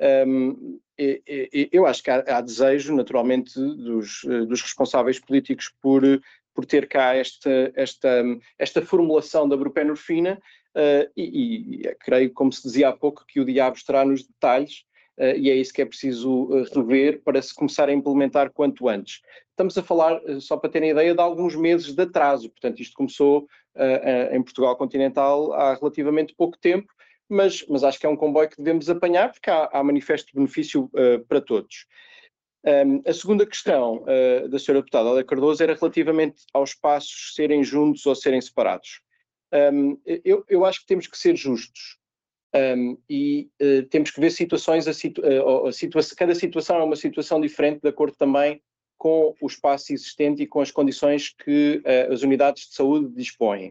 Eu acho que há desejo, naturalmente, dos responsáveis políticos por ter cá esta formulação da buprenorfina e creio, como se dizia há pouco, que o diabo estará nos detalhes e é isso que é preciso rever para se começar a implementar quanto antes. Estamos a falar, só para terem ideia, de alguns meses de atraso, portanto isto começou em Portugal continental há relativamente pouco tempo, mas acho que é um comboio que devemos apanhar porque há manifesto benefício para todos. A segunda questão da Sra. Deputada Hélia Cardoso era relativamente aos passos serem juntos ou serem separados. Eu acho que temos que ser justos e temos que ver situações, cada situação é uma situação diferente de acordo também com o espaço existente e com as condições que as unidades de saúde dispõem.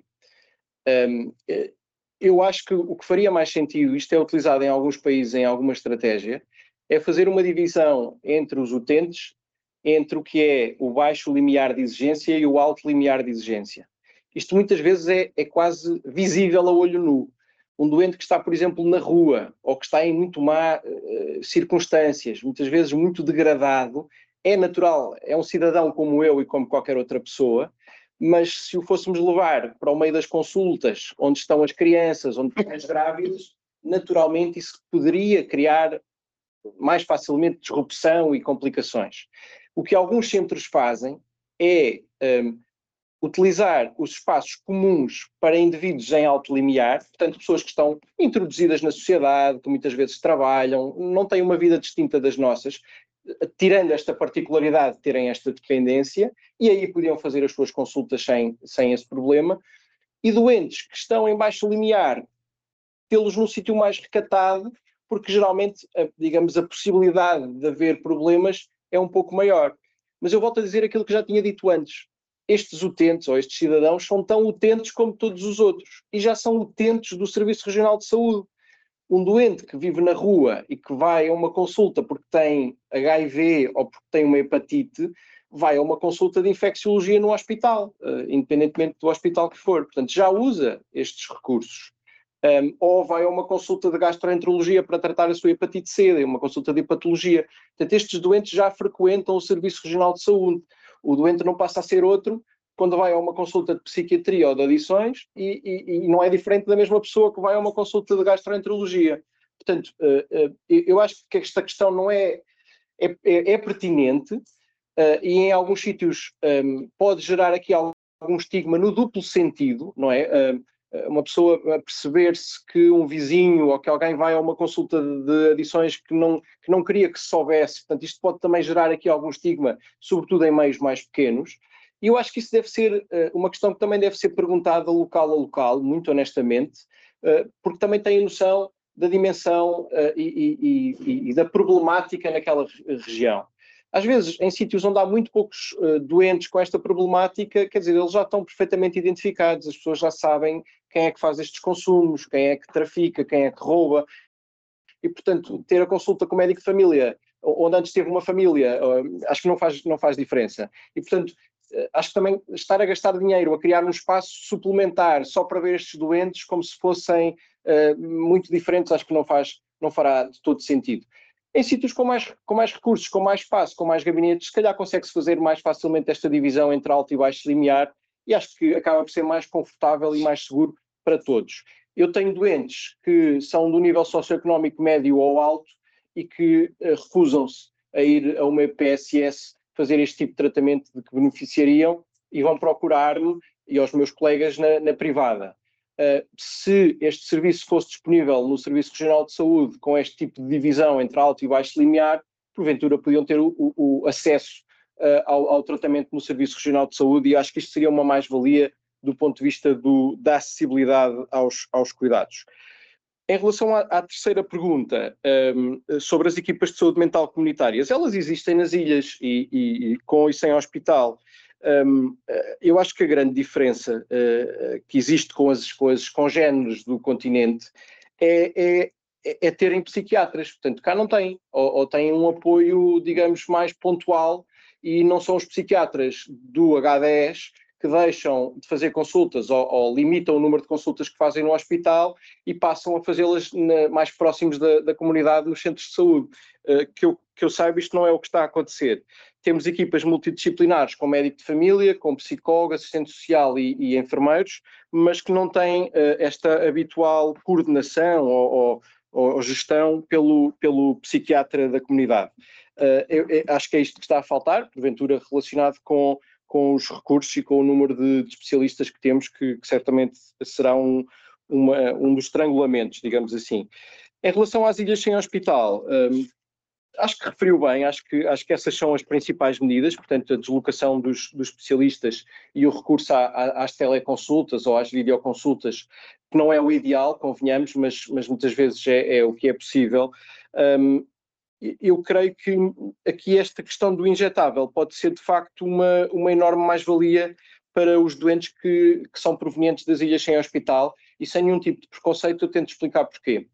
Eu acho que o que faria mais sentido, isto é utilizado em alguns países em alguma estratégia, é fazer uma divisão entre os utentes, entre o que é o baixo limiar de exigência e o alto limiar de exigência. Isto muitas vezes é quase visível a olho nu. Um doente que está, por exemplo, na rua, ou que está em muito má circunstâncias, muitas vezes muito degradado, é natural, é um cidadão como eu e como qualquer outra pessoa, mas se o fôssemos levar para o meio das consultas, onde estão as crianças, onde estão as grávidas, naturalmente isso poderia criar mais facilmente disrupção e complicações. O que alguns centros fazem é utilizar os espaços comuns para indivíduos em alto limiar, portanto pessoas que estão introduzidas na sociedade, que muitas vezes trabalham, não têm uma vida distinta das nossas, tirando esta particularidade de terem esta dependência, e aí podiam fazer as suas consultas sem esse problema, e doentes que estão em baixo limiar, tê-los num sítio mais recatado, porque geralmente, digamos, a possibilidade de haver problemas é um pouco maior. Mas eu volto a dizer aquilo que já tinha dito antes. Estes utentes, ou estes cidadãos, são tão utentes como todos os outros, e já são utentes do Serviço Regional de Saúde. um doente que vive na rua e que vai a uma consulta porque tem HIV ou porque tem uma hepatite, vai a uma consulta de infecciologia no hospital, independentemente do hospital que for. Portanto, já usa estes recursos. Ou vai a uma consulta de gastroenterologia para tratar a sua hepatite C, uma consulta de hepatologia. Portanto, estes doentes já frequentam o Serviço Regional de Saúde. O doente não passa a ser outro quando vai a uma consulta de psiquiatria ou de adições e não é diferente da mesma pessoa que vai a uma consulta de gastroenterologia. Portanto, eu acho que esta questão não é pertinente e em alguns sítios pode gerar aqui algum estigma no duplo sentido, não é? Uma pessoa perceber-se que um vizinho ou que alguém vai a uma consulta de adições que não queria que se soubesse. Portanto, isto pode também gerar aqui algum estigma, sobretudo em meios mais pequenos. E eu acho que isso deve ser uma questão que também deve ser perguntada local a local, muito honestamente, porque também tem a noção da dimensão e da problemática naquela região. Às vezes, em sítios onde há muito poucos doentes com esta problemática, quer dizer, eles já estão perfeitamente identificados, as pessoas já sabem quem é que faz estes consumos, quem é que trafica, quem é que rouba. E, portanto, ter a consulta com o médico de família, onde antes teve uma família, acho que não faz diferença. E, portanto, acho que também estar a gastar dinheiro, a criar um espaço suplementar só para ver estes doentes como se fossem muito diferentes, acho que não fará de todo sentido. Em sítios com mais recursos, com mais espaço, com mais gabinetes, se calhar consegue-se fazer mais facilmente esta divisão entre alto e baixo limiar e acho que acaba por ser mais confortável e mais seguro para todos. Eu tenho doentes que são do nível socioeconómico médio ou alto e que recusam-se a ir a uma PSS fazer este tipo de tratamento de que beneficiariam e vão procurar-me e aos meus colegas na privada. Se este serviço fosse disponível no Serviço Regional de Saúde com este tipo de divisão entre alto e baixo limiar, porventura podiam ter o acesso ao tratamento no Serviço Regional de Saúde e acho que isto seria uma mais-valia do ponto de vista da acessibilidade aos cuidados. Em relação à terceira pergunta, sobre as equipas de saúde mental comunitárias, elas existem nas ilhas e com e sem hospital. Eu acho que a grande diferença que existe com as congéneres do continente é terem psiquiatras. Portanto, cá não têm, ou têm um apoio, digamos, mais pontual e não são os psiquiatras do H10 que deixam de fazer consultas ou limitam o número de consultas que fazem no hospital e passam a fazê-las mais próximos da comunidade nos centros de saúde. Que eu saiba, isto não é o que está a acontecer. Temos equipas multidisciplinares com médico de família, com psicólogo, assistente social e enfermeiros, mas que não têm esta habitual coordenação ou gestão pelo psiquiatra da comunidade. Eu acho que é isto que está a faltar, porventura relacionado com os recursos e com o número de especialistas que temos, que certamente será um dos estrangulamentos, digamos assim. Em relação às ilhas sem hospital, acho que referiu bem, acho que essas são as principais medidas, portanto a deslocação dos especialistas e o recurso às teleconsultas ou às videoconsultas, que não é o ideal, convenhamos, mas muitas vezes é o que é possível. Eu creio que aqui esta questão do injetável pode ser de facto uma enorme mais-valia para os doentes que são provenientes das ilhas sem hospital e sem nenhum tipo de preconceito. Eu tento explicar porquê.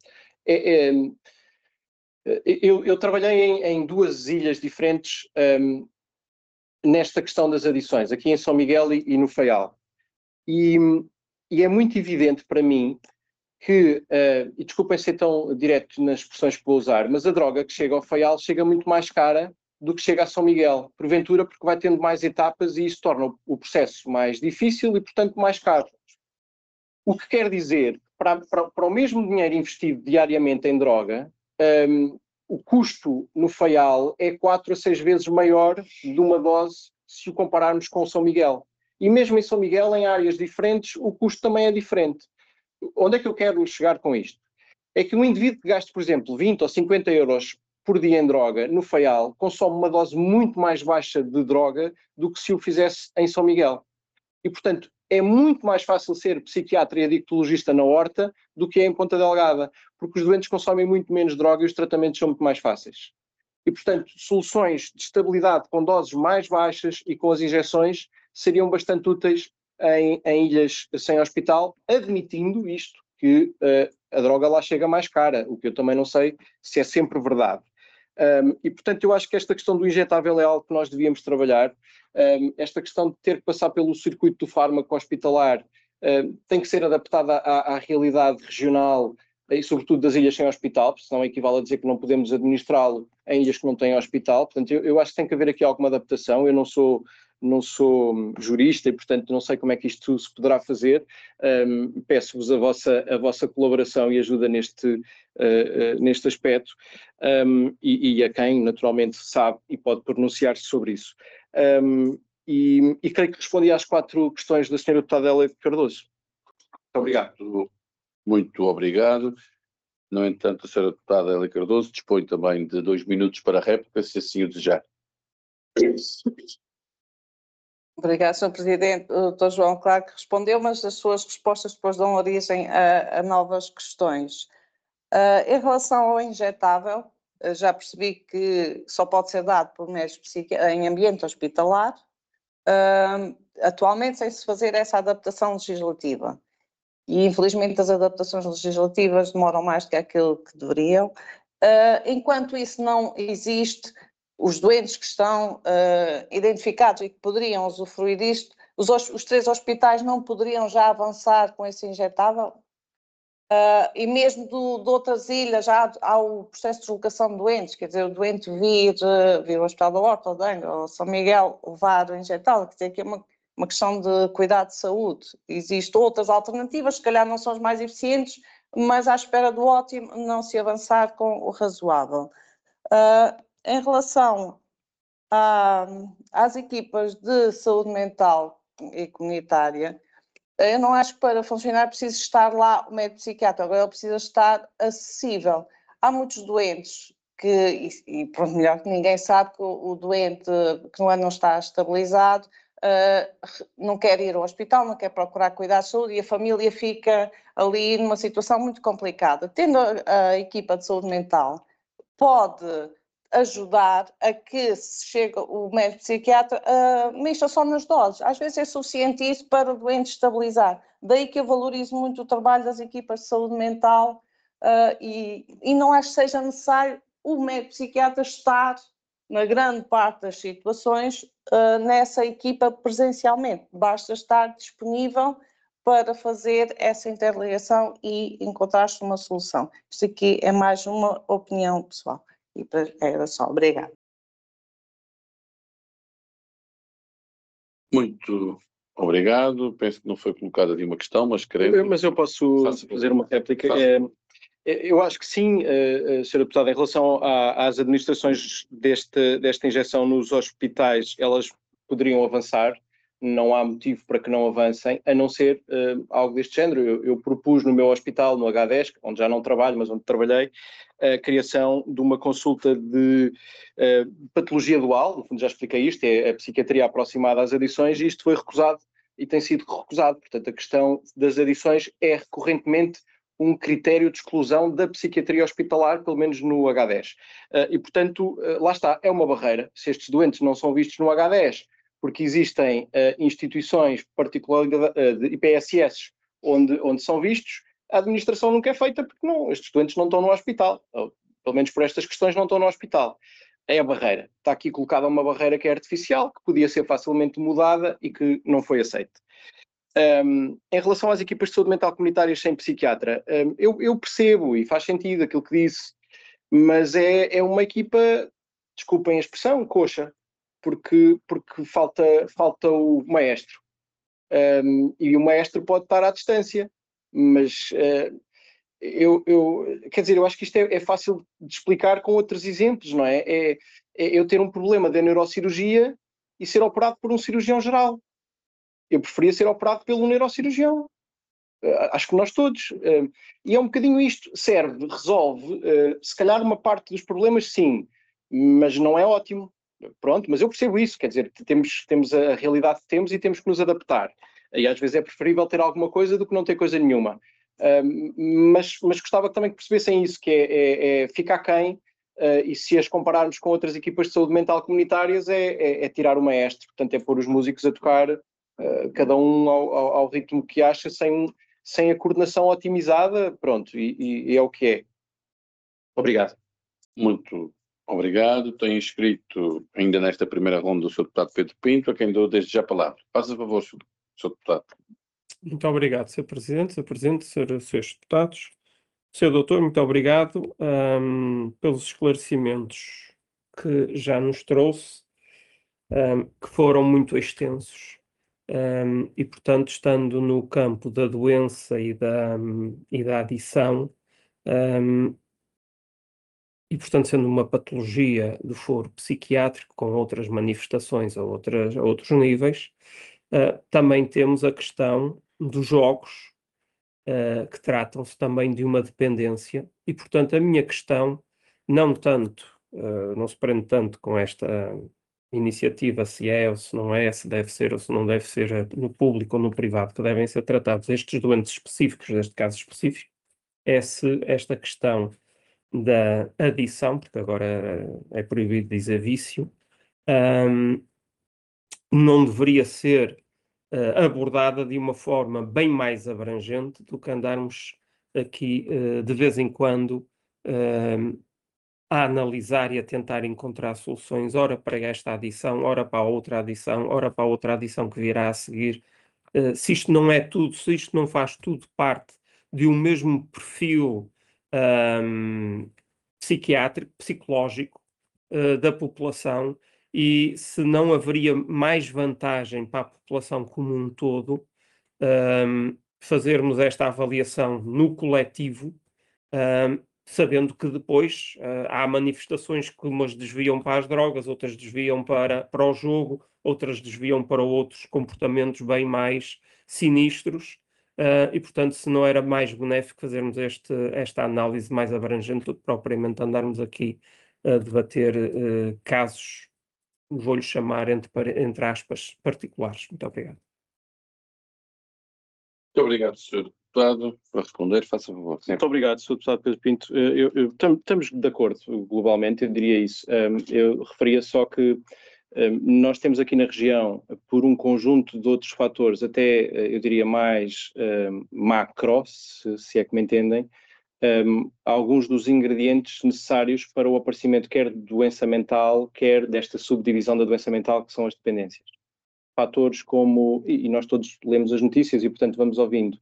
Eu trabalhei em duas ilhas diferentes nesta questão das adições, aqui em São Miguel e no Faial. E é muito evidente para mim que, e desculpem ser tão direto nas expressões que vou usar, mas a droga que chega ao Faial chega muito mais cara do que chega a São Miguel, porventura porque vai tendo mais etapas e isso torna o processo mais difícil e, portanto, mais caro. O que quer dizer que para o mesmo dinheiro investido diariamente em droga, o custo no Faial é 4 a 6 vezes maior de uma dose se o compararmos com São Miguel. E mesmo em São Miguel, em áreas diferentes, o custo também é diferente. Onde é que eu quero chegar com isto? É que um indivíduo que gaste, por exemplo, 20 ou 50 euros por dia em droga, no Faial, consome uma dose muito mais baixa de droga do que se o fizesse em São Miguel. E, portanto, é muito mais fácil ser psiquiatra e adictologista na Horta do que é em Ponta Delgada, porque os doentes consomem muito menos droga e os tratamentos são muito mais fáceis. E, portanto, soluções de estabilidade com doses mais baixas e com as injeções seriam bastante úteis em ilhas sem hospital, admitindo isto, que a droga lá chega mais cara, o que eu também não sei se é sempre verdade. E, portanto, eu acho que esta questão do injetável é algo que nós devíamos trabalhar. Esta questão de ter que passar pelo circuito do fármaco hospitalar tem que ser adaptada à realidade regional e, sobretudo, das ilhas sem hospital, porque senão equivale a dizer que não podemos administrá-lo em ilhas que não têm hospital. Portanto, eu acho que tem que haver aqui alguma adaptação. Eu não sou jurista e, portanto, não sei como é que isto se poderá fazer. Peço-vos a vossa colaboração e ajuda neste aspecto, e a quem, naturalmente, sabe e pode pronunciar-se sobre isso. E creio que respondi às 4 questões da Sra. Deputada Hélia Cardoso. Muito obrigado. Muito obrigado. No entanto, a Sra. Deputada Hélia Cardoso dispõe também de 2 minutos para a réplica, se assim o desejar. Obrigada, Sr. Presidente. O Dr. João, claro que respondeu, mas as suas respostas depois dão origem a novas questões. Em relação ao injetável, já percebi que só pode ser dado por médicos em ambiente hospitalar, atualmente sem se fazer essa adaptação legislativa. E, infelizmente, as adaptações legislativas demoram mais do que aquilo que deveriam. Enquanto isso não existe, os doentes que estão identificados e que poderiam usufruir disto, os 3 hospitais não poderiam já avançar com esse injetável? E mesmo de outras ilhas já há o processo de deslocação de doentes, quer dizer, o doente vir ao Hospital da Horta, ou de Angra, ou São Miguel, levar o injetável, quer dizer, que é uma questão de cuidado de saúde. Existem outras alternativas, se calhar não são as mais eficientes, mas à espera do ótimo não se avançar com o razoável. Em relação às equipas de saúde mental e comunitária, eu não acho que para funcionar precisa estar lá o médico psiquiatra, agora ele precisa estar acessível. Há muitos doentes e pronto, melhor que ninguém sabe que o doente que não está estabilizado não quer ir ao hospital, não quer procurar cuidar de saúde e a família fica ali numa situação muito complicada. Tendo a equipa de saúde mental, pode ajudar a que se chegue o médico psiquiatra mexa só nas doses. Às vezes é suficiente isso para o doente estabilizar. Daí que eu valorizo muito o trabalho das equipas de saúde mental e não acho que seja necessário o médico psiquiatra estar, na grande parte das situações, nessa equipa presencialmente. Basta estar disponível para fazer essa interligação e encontrar-se uma solução. Isto aqui é mais uma opinião pessoal. E era só. Obrigada. Muito obrigado. Penso que não foi colocada nenhuma questão, mas creio. Mas eu posso fazer uma réplica. Eu acho que sim, Sra. Deputada, em relação às administrações desta injeção nos hospitais, elas poderiam avançar, não há motivo para que não avancem, a não ser algo deste género. Eu propus no meu hospital, no H10, onde já não trabalho, mas onde trabalhei, a criação de uma consulta de patologia dual, no fundo já expliquei isto, é a psiquiatria aproximada às adições, e isto foi recusado e tem sido recusado. Portanto, a questão das adições é recorrentemente um critério de exclusão da psiquiatria hospitalar, pelo menos no H10. E, portanto, lá está, é uma barreira. Se estes doentes não são vistos no H10, porque existem instituições particulares de IPSS onde são vistos, a administração nunca é feita porque não, estes doentes não estão no hospital. Ou, pelo menos por estas questões, não estão no hospital. É a barreira. Está aqui colocada uma barreira que é artificial, que podia ser facilmente mudada e que não foi aceita. Em relação às equipas de saúde mental comunitárias sem psiquiatra, eu percebo e faz sentido aquilo que disse, mas é uma equipa, desculpem a expressão, coxa, porque falta o maestro. E o maestro pode estar à distância, mas quer dizer, eu acho que isto é fácil de explicar com outros exemplos, não é? É eu ter um problema da neurocirurgia e ser operado por um cirurgião geral. Eu preferia ser operado pelo neurocirurgião. Acho que nós todos. E é um bocadinho isto. Resolve, se calhar uma parte dos problemas, sim, mas não é ótimo. Pronto, mas eu percebo isso. Quer dizer, temos a realidade que temos e temos que nos adaptar. E às vezes é preferível ter alguma coisa do que não ter coisa nenhuma. Mas gostava também que percebessem isso, que é ficar quem, e se as compararmos com outras equipas de saúde mental comunitárias, é tirar o maestro. Portanto, é pôr os músicos a tocar cada um ao ritmo que acha, sem sem a coordenação otimizada, pronto, e é o que é. Obrigado. Muito obrigado. Tenho inscrito ainda nesta primeira ronda o Sr. Deputado Pedro Pinto, a quem dou desde já a palavra. Faça favor, Sr. Deputado. Muito obrigado, Sr. Presidente, Srs. Deputados. Sr. Doutor, muito obrigado pelos esclarecimentos que já nos trouxe, que foram muito extensos. E, portanto, estando no campo da doença e da adição, e, portanto, sendo uma patologia do foro psiquiátrico com outras manifestações a outros níveis, também temos a questão dos jogos, que tratam-se também de uma dependência, e, portanto, a minha questão não se prende tanto com esta iniciativa, se é ou se não é, se deve ser ou se não deve ser no público ou no privado, que devem ser tratados estes doentes específicos, deste caso específico, é se esta questão da adição, porque agora é proibido dizer vício, não deveria ser abordada de uma forma bem mais abrangente do que andarmos aqui de vez em quando a analisar e a tentar encontrar soluções, ora para esta adição, ora para a outra adição, ora para a outra adição que virá a seguir. Se isto não é tudo, se isto não faz tudo parte de um mesmo perfil psiquiátrico, psicológico da população, e se não haveria mais vantagem para a população como um todo fazermos esta avaliação no coletivo, sabendo que depois há manifestações que umas desviam para as drogas, outras desviam para o jogo, outras desviam para outros comportamentos bem mais sinistros, e, portanto, se não era mais benéfico fazermos esta análise mais abrangente do que propriamente andarmos aqui a debater casos, vou-lhe chamar entre aspas, particulares. Muito obrigado. Muito obrigado, Sr. Deputado. Para responder, faça favor. Muito obrigado, Sr. Deputado Pedro Pinto. Estamos de acordo, globalmente, eu diria isso. Eu referia só que nós temos aqui na região, por um conjunto de outros fatores, até eu diria mais macro, se é que me entendem, alguns dos ingredientes necessários para o aparecimento quer de doença mental, quer desta subdivisão da doença mental, que são as dependências. Fatores como, e nós todos lemos as notícias e, portanto, vamos ouvindo,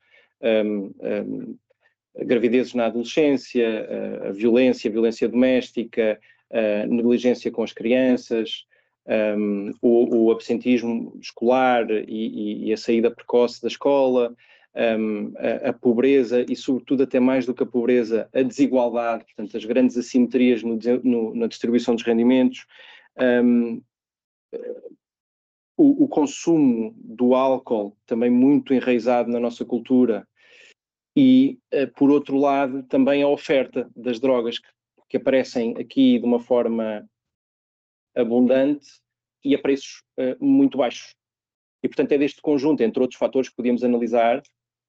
gravidezes na adolescência, a violência doméstica, a negligência com as crianças, o absentismo escolar e a saída precoce da escola, a pobreza e, sobretudo, até mais do que a pobreza, a desigualdade, portanto, as grandes assimetrias na distribuição dos rendimentos, o consumo do álcool, também muito enraizado na nossa cultura, e, por outro lado, também a oferta das drogas que aparecem aqui de uma forma abundante e a preços muito baixos. E, portanto, é deste conjunto, entre outros fatores que podíamos analisar,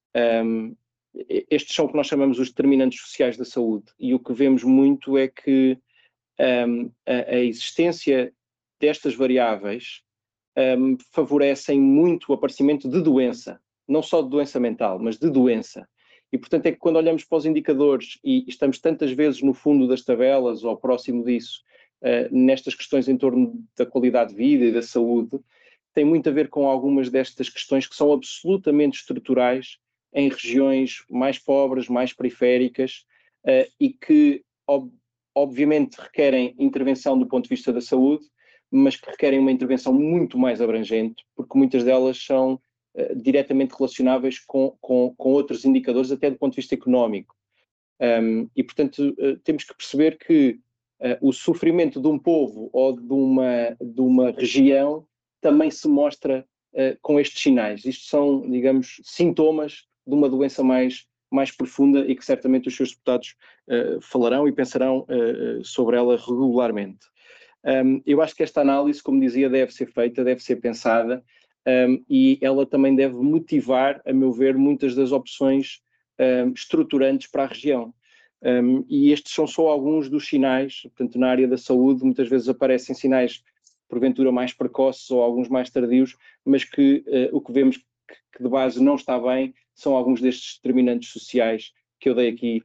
estes são o que nós chamamos os determinantes sociais da saúde. E o que vemos muito é que a existência destas variáveis favorecem muito o aparecimento de doença, não só de doença mental, mas de doença. E, portanto, é que quando olhamos para os indicadores e estamos tantas vezes no fundo das tabelas ou próximo disso, nestas questões em torno da qualidade de vida e da saúde, tem muito a ver com algumas destas questões que são absolutamente estruturais em regiões mais pobres, mais periféricas, e que, obviamente, requerem intervenção do ponto de vista da saúde, mas que requerem uma intervenção muito mais abrangente, porque muitas delas são diretamente relacionáveis com outros indicadores, até do ponto de vista económico. E, portanto, temos que perceber que o sofrimento de um povo ou de uma região também se mostra com estes sinais. Isto são, digamos, sintomas de uma doença mais profunda e que certamente os seus deputados falarão e pensarão sobre ela regularmente. Eu acho que esta análise, como dizia, deve ser feita, deve ser pensada, e ela também deve motivar, a meu ver, muitas das opções estruturantes para a região. E estes são só alguns dos sinais. Portanto, na área da saúde muitas vezes aparecem sinais porventura mais precoces ou alguns mais tardios, mas que o que vemos que de base não está bem são alguns destes determinantes sociais que eu dei aqui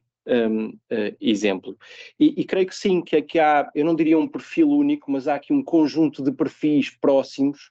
exemplo. E creio que sim, que há, eu não diria um perfil único, mas há aqui um conjunto de perfis próximos,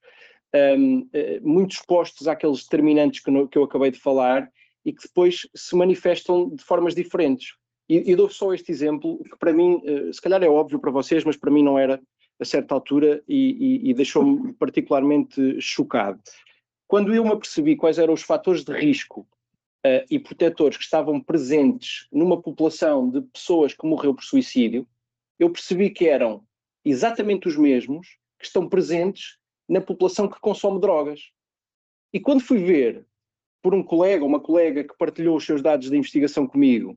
muito expostos àqueles determinantes que eu acabei de falar e que depois se manifestam de formas diferentes. E dou só este exemplo, que para mim, se calhar é óbvio para vocês, mas para mim não era a certa altura e deixou-me particularmente chocado. Quando eu me apercebi quais eram os fatores de risco e protetores que estavam presentes numa população de pessoas que morreu por suicídio, eu percebi que eram exatamente os mesmos que estão presentes na população que consome drogas. E quando fui ver por um colega ou uma colega que partilhou os seus dados de investigação comigo,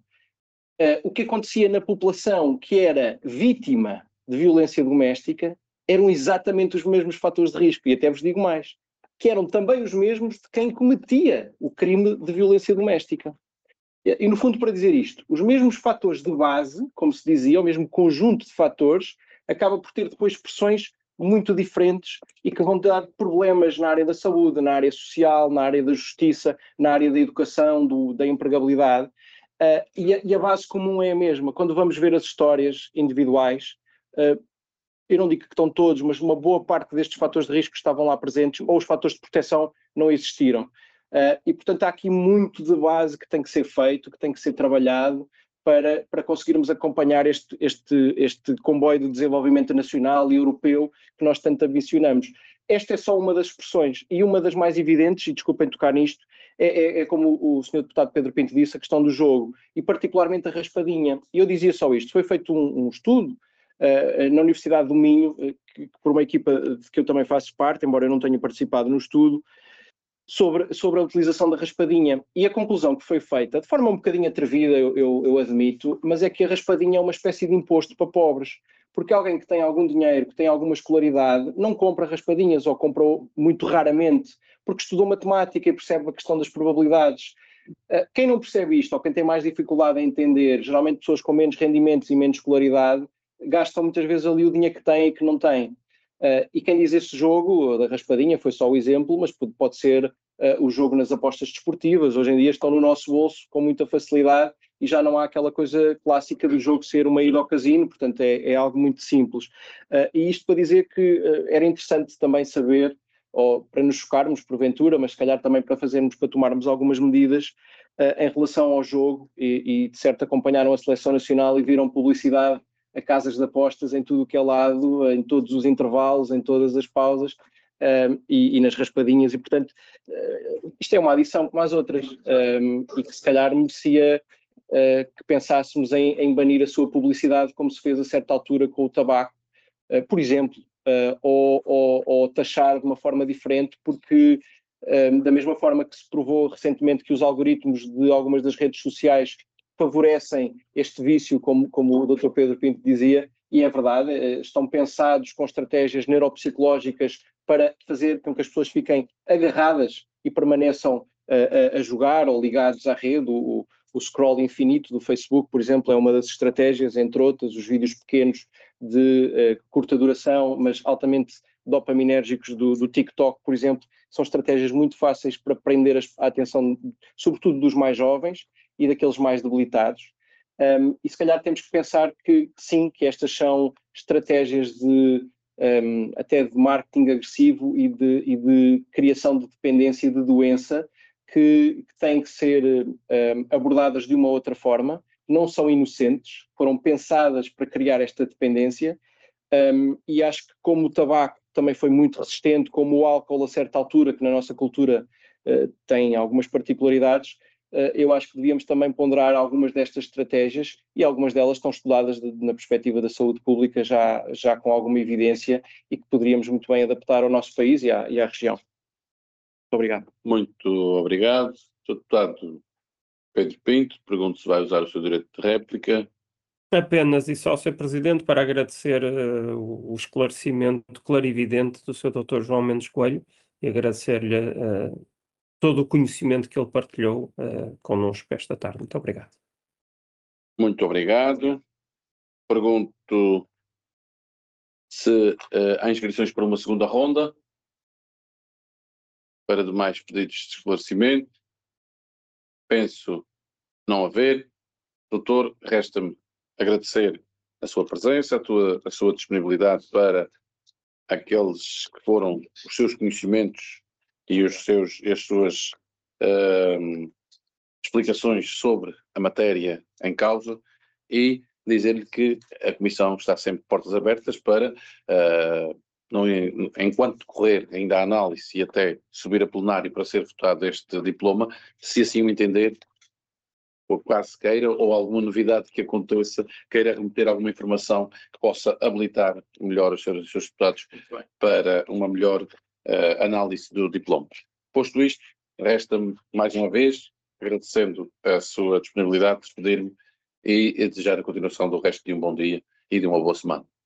o que acontecia na população que era vítima de violência doméstica eram exatamente os mesmos fatores de risco. E até vos digo mais, que eram também os mesmos de quem cometia o crime de violência doméstica. E no fundo, para dizer isto, os mesmos fatores de base, como se dizia, o mesmo conjunto de fatores, acaba por ter depois expressões muito diferentes e que vão dar problemas na área da saúde, na área social, na área da justiça, na área da educação, da empregabilidade. E a base comum é a mesma. Quando vamos ver as histórias individuais, eu não digo que estão todos, mas uma boa parte destes fatores de risco estavam lá presentes, ou os fatores de proteção não existiram. E, portanto, há aqui muito de base que tem que ser feito, que tem que ser trabalhado para conseguirmos acompanhar este comboio de desenvolvimento nacional e europeu que nós tanto ambicionamos. Esta é só uma das expressões, e uma das mais evidentes, e desculpem tocar nisto, é como o Sr. Deputado Pedro Pinto disse, a questão do jogo, e particularmente a raspadinha. E eu dizia só isto, foi feito um estudo na Universidade do Minho, por uma equipa de que eu também faço parte, embora eu não tenha participado no estudo, sobre a utilização da raspadinha. E a conclusão que foi feita, de forma um bocadinho atrevida, eu admito, mas é que a raspadinha é uma espécie de imposto para pobres. Porque alguém que tem algum dinheiro, que tem alguma escolaridade, não compra raspadinhas ou compra muito raramente, porque estudou matemática e percebe a questão das probabilidades. Quem não percebe isto, ou quem tem mais dificuldade em entender, geralmente pessoas com menos rendimentos e menos escolaridade, gastam muitas vezes ali o dinheiro que têm e que não têm. E quem diz este jogo, da raspadinha, foi só o exemplo, mas pode ser o jogo nas apostas desportivas. Hoje em dia estão no nosso bolso com muita facilidade e já não há aquela coisa clássica do jogo ser uma ida ao casino, portanto é algo muito simples. E isto para dizer que era interessante também saber, ou para nos chocarmos porventura, mas se calhar também para tomarmos algumas medidas em relação ao jogo e de certo acompanharam a seleção nacional e viram publicidade a casas de apostas em tudo o que é lado, em todos os intervalos, em todas as pausas e nas raspadinhas, e portanto isto é uma adição como as outras e que se calhar merecia que pensássemos em banir a sua publicidade, como se fez a certa altura com o tabaco, por exemplo, ou taxar de uma forma diferente, porque da mesma forma que se provou recentemente que os algoritmos de algumas das redes sociais favorecem este vício, como o Dr. Pedro Pinto dizia, e é verdade, estão pensados com estratégias neuropsicológicas para fazer com que as pessoas fiquem agarradas e permaneçam a jogar ou ligados à rede. O scroll infinito do Facebook, por exemplo, é uma das estratégias, entre outras, os vídeos pequenos de curta duração, mas altamente dopaminérgicos do TikTok, por exemplo, são estratégias muito fáceis para prender a atenção, sobretudo dos mais jovens e daqueles mais debilitados. E se calhar temos que pensar que sim, que estas são estratégias até de marketing agressivo e de criação de dependência e de doença que têm que ser abordadas de uma outra forma, não são inocentes, foram pensadas para criar esta dependência, e acho que como o tabaco também foi muito resistente, como o álcool a certa altura, que na nossa cultura tem algumas particularidades, eu acho que devíamos também ponderar algumas destas estratégias, e algumas delas estão estudadas na perspectiva da saúde pública já com alguma evidência e que poderíamos muito bem adaptar ao nosso país e à região. Muito obrigado. Muito obrigado. Sr. Deputado Pedro Pinto, pergunto se vai usar o seu direito de réplica. Apenas e só, Sr. Presidente, para agradecer o esclarecimento clarividente do Sr. Dr. João Mendes Coelho e agradecer-lhe todo o conhecimento que ele partilhou connosco esta tarde. Muito obrigado. Muito obrigado. Pergunto se há inscrições para uma segunda ronda. para demais pedidos de esclarecimento? Penso não haver. Doutor, resta-me agradecer a sua presença, a sua disponibilidade para aqueles que foram os seus conhecimentos e as suas explicações sobre a matéria em causa, e dizer-lhe que a Comissão está sempre de portas abertas para, enquanto decorrer ainda a análise e até subir a plenário para ser votado este diploma, se assim o entender, ou caso queira, ou alguma novidade que aconteça, queira remeter alguma informação que possa habilitar melhor os seus deputados para uma melhor análise do diploma. Posto isto, resta-me mais uma vez, agradecendo a sua disponibilidade, despedir-me e desejar a continuação do resto de um bom dia e de uma boa semana.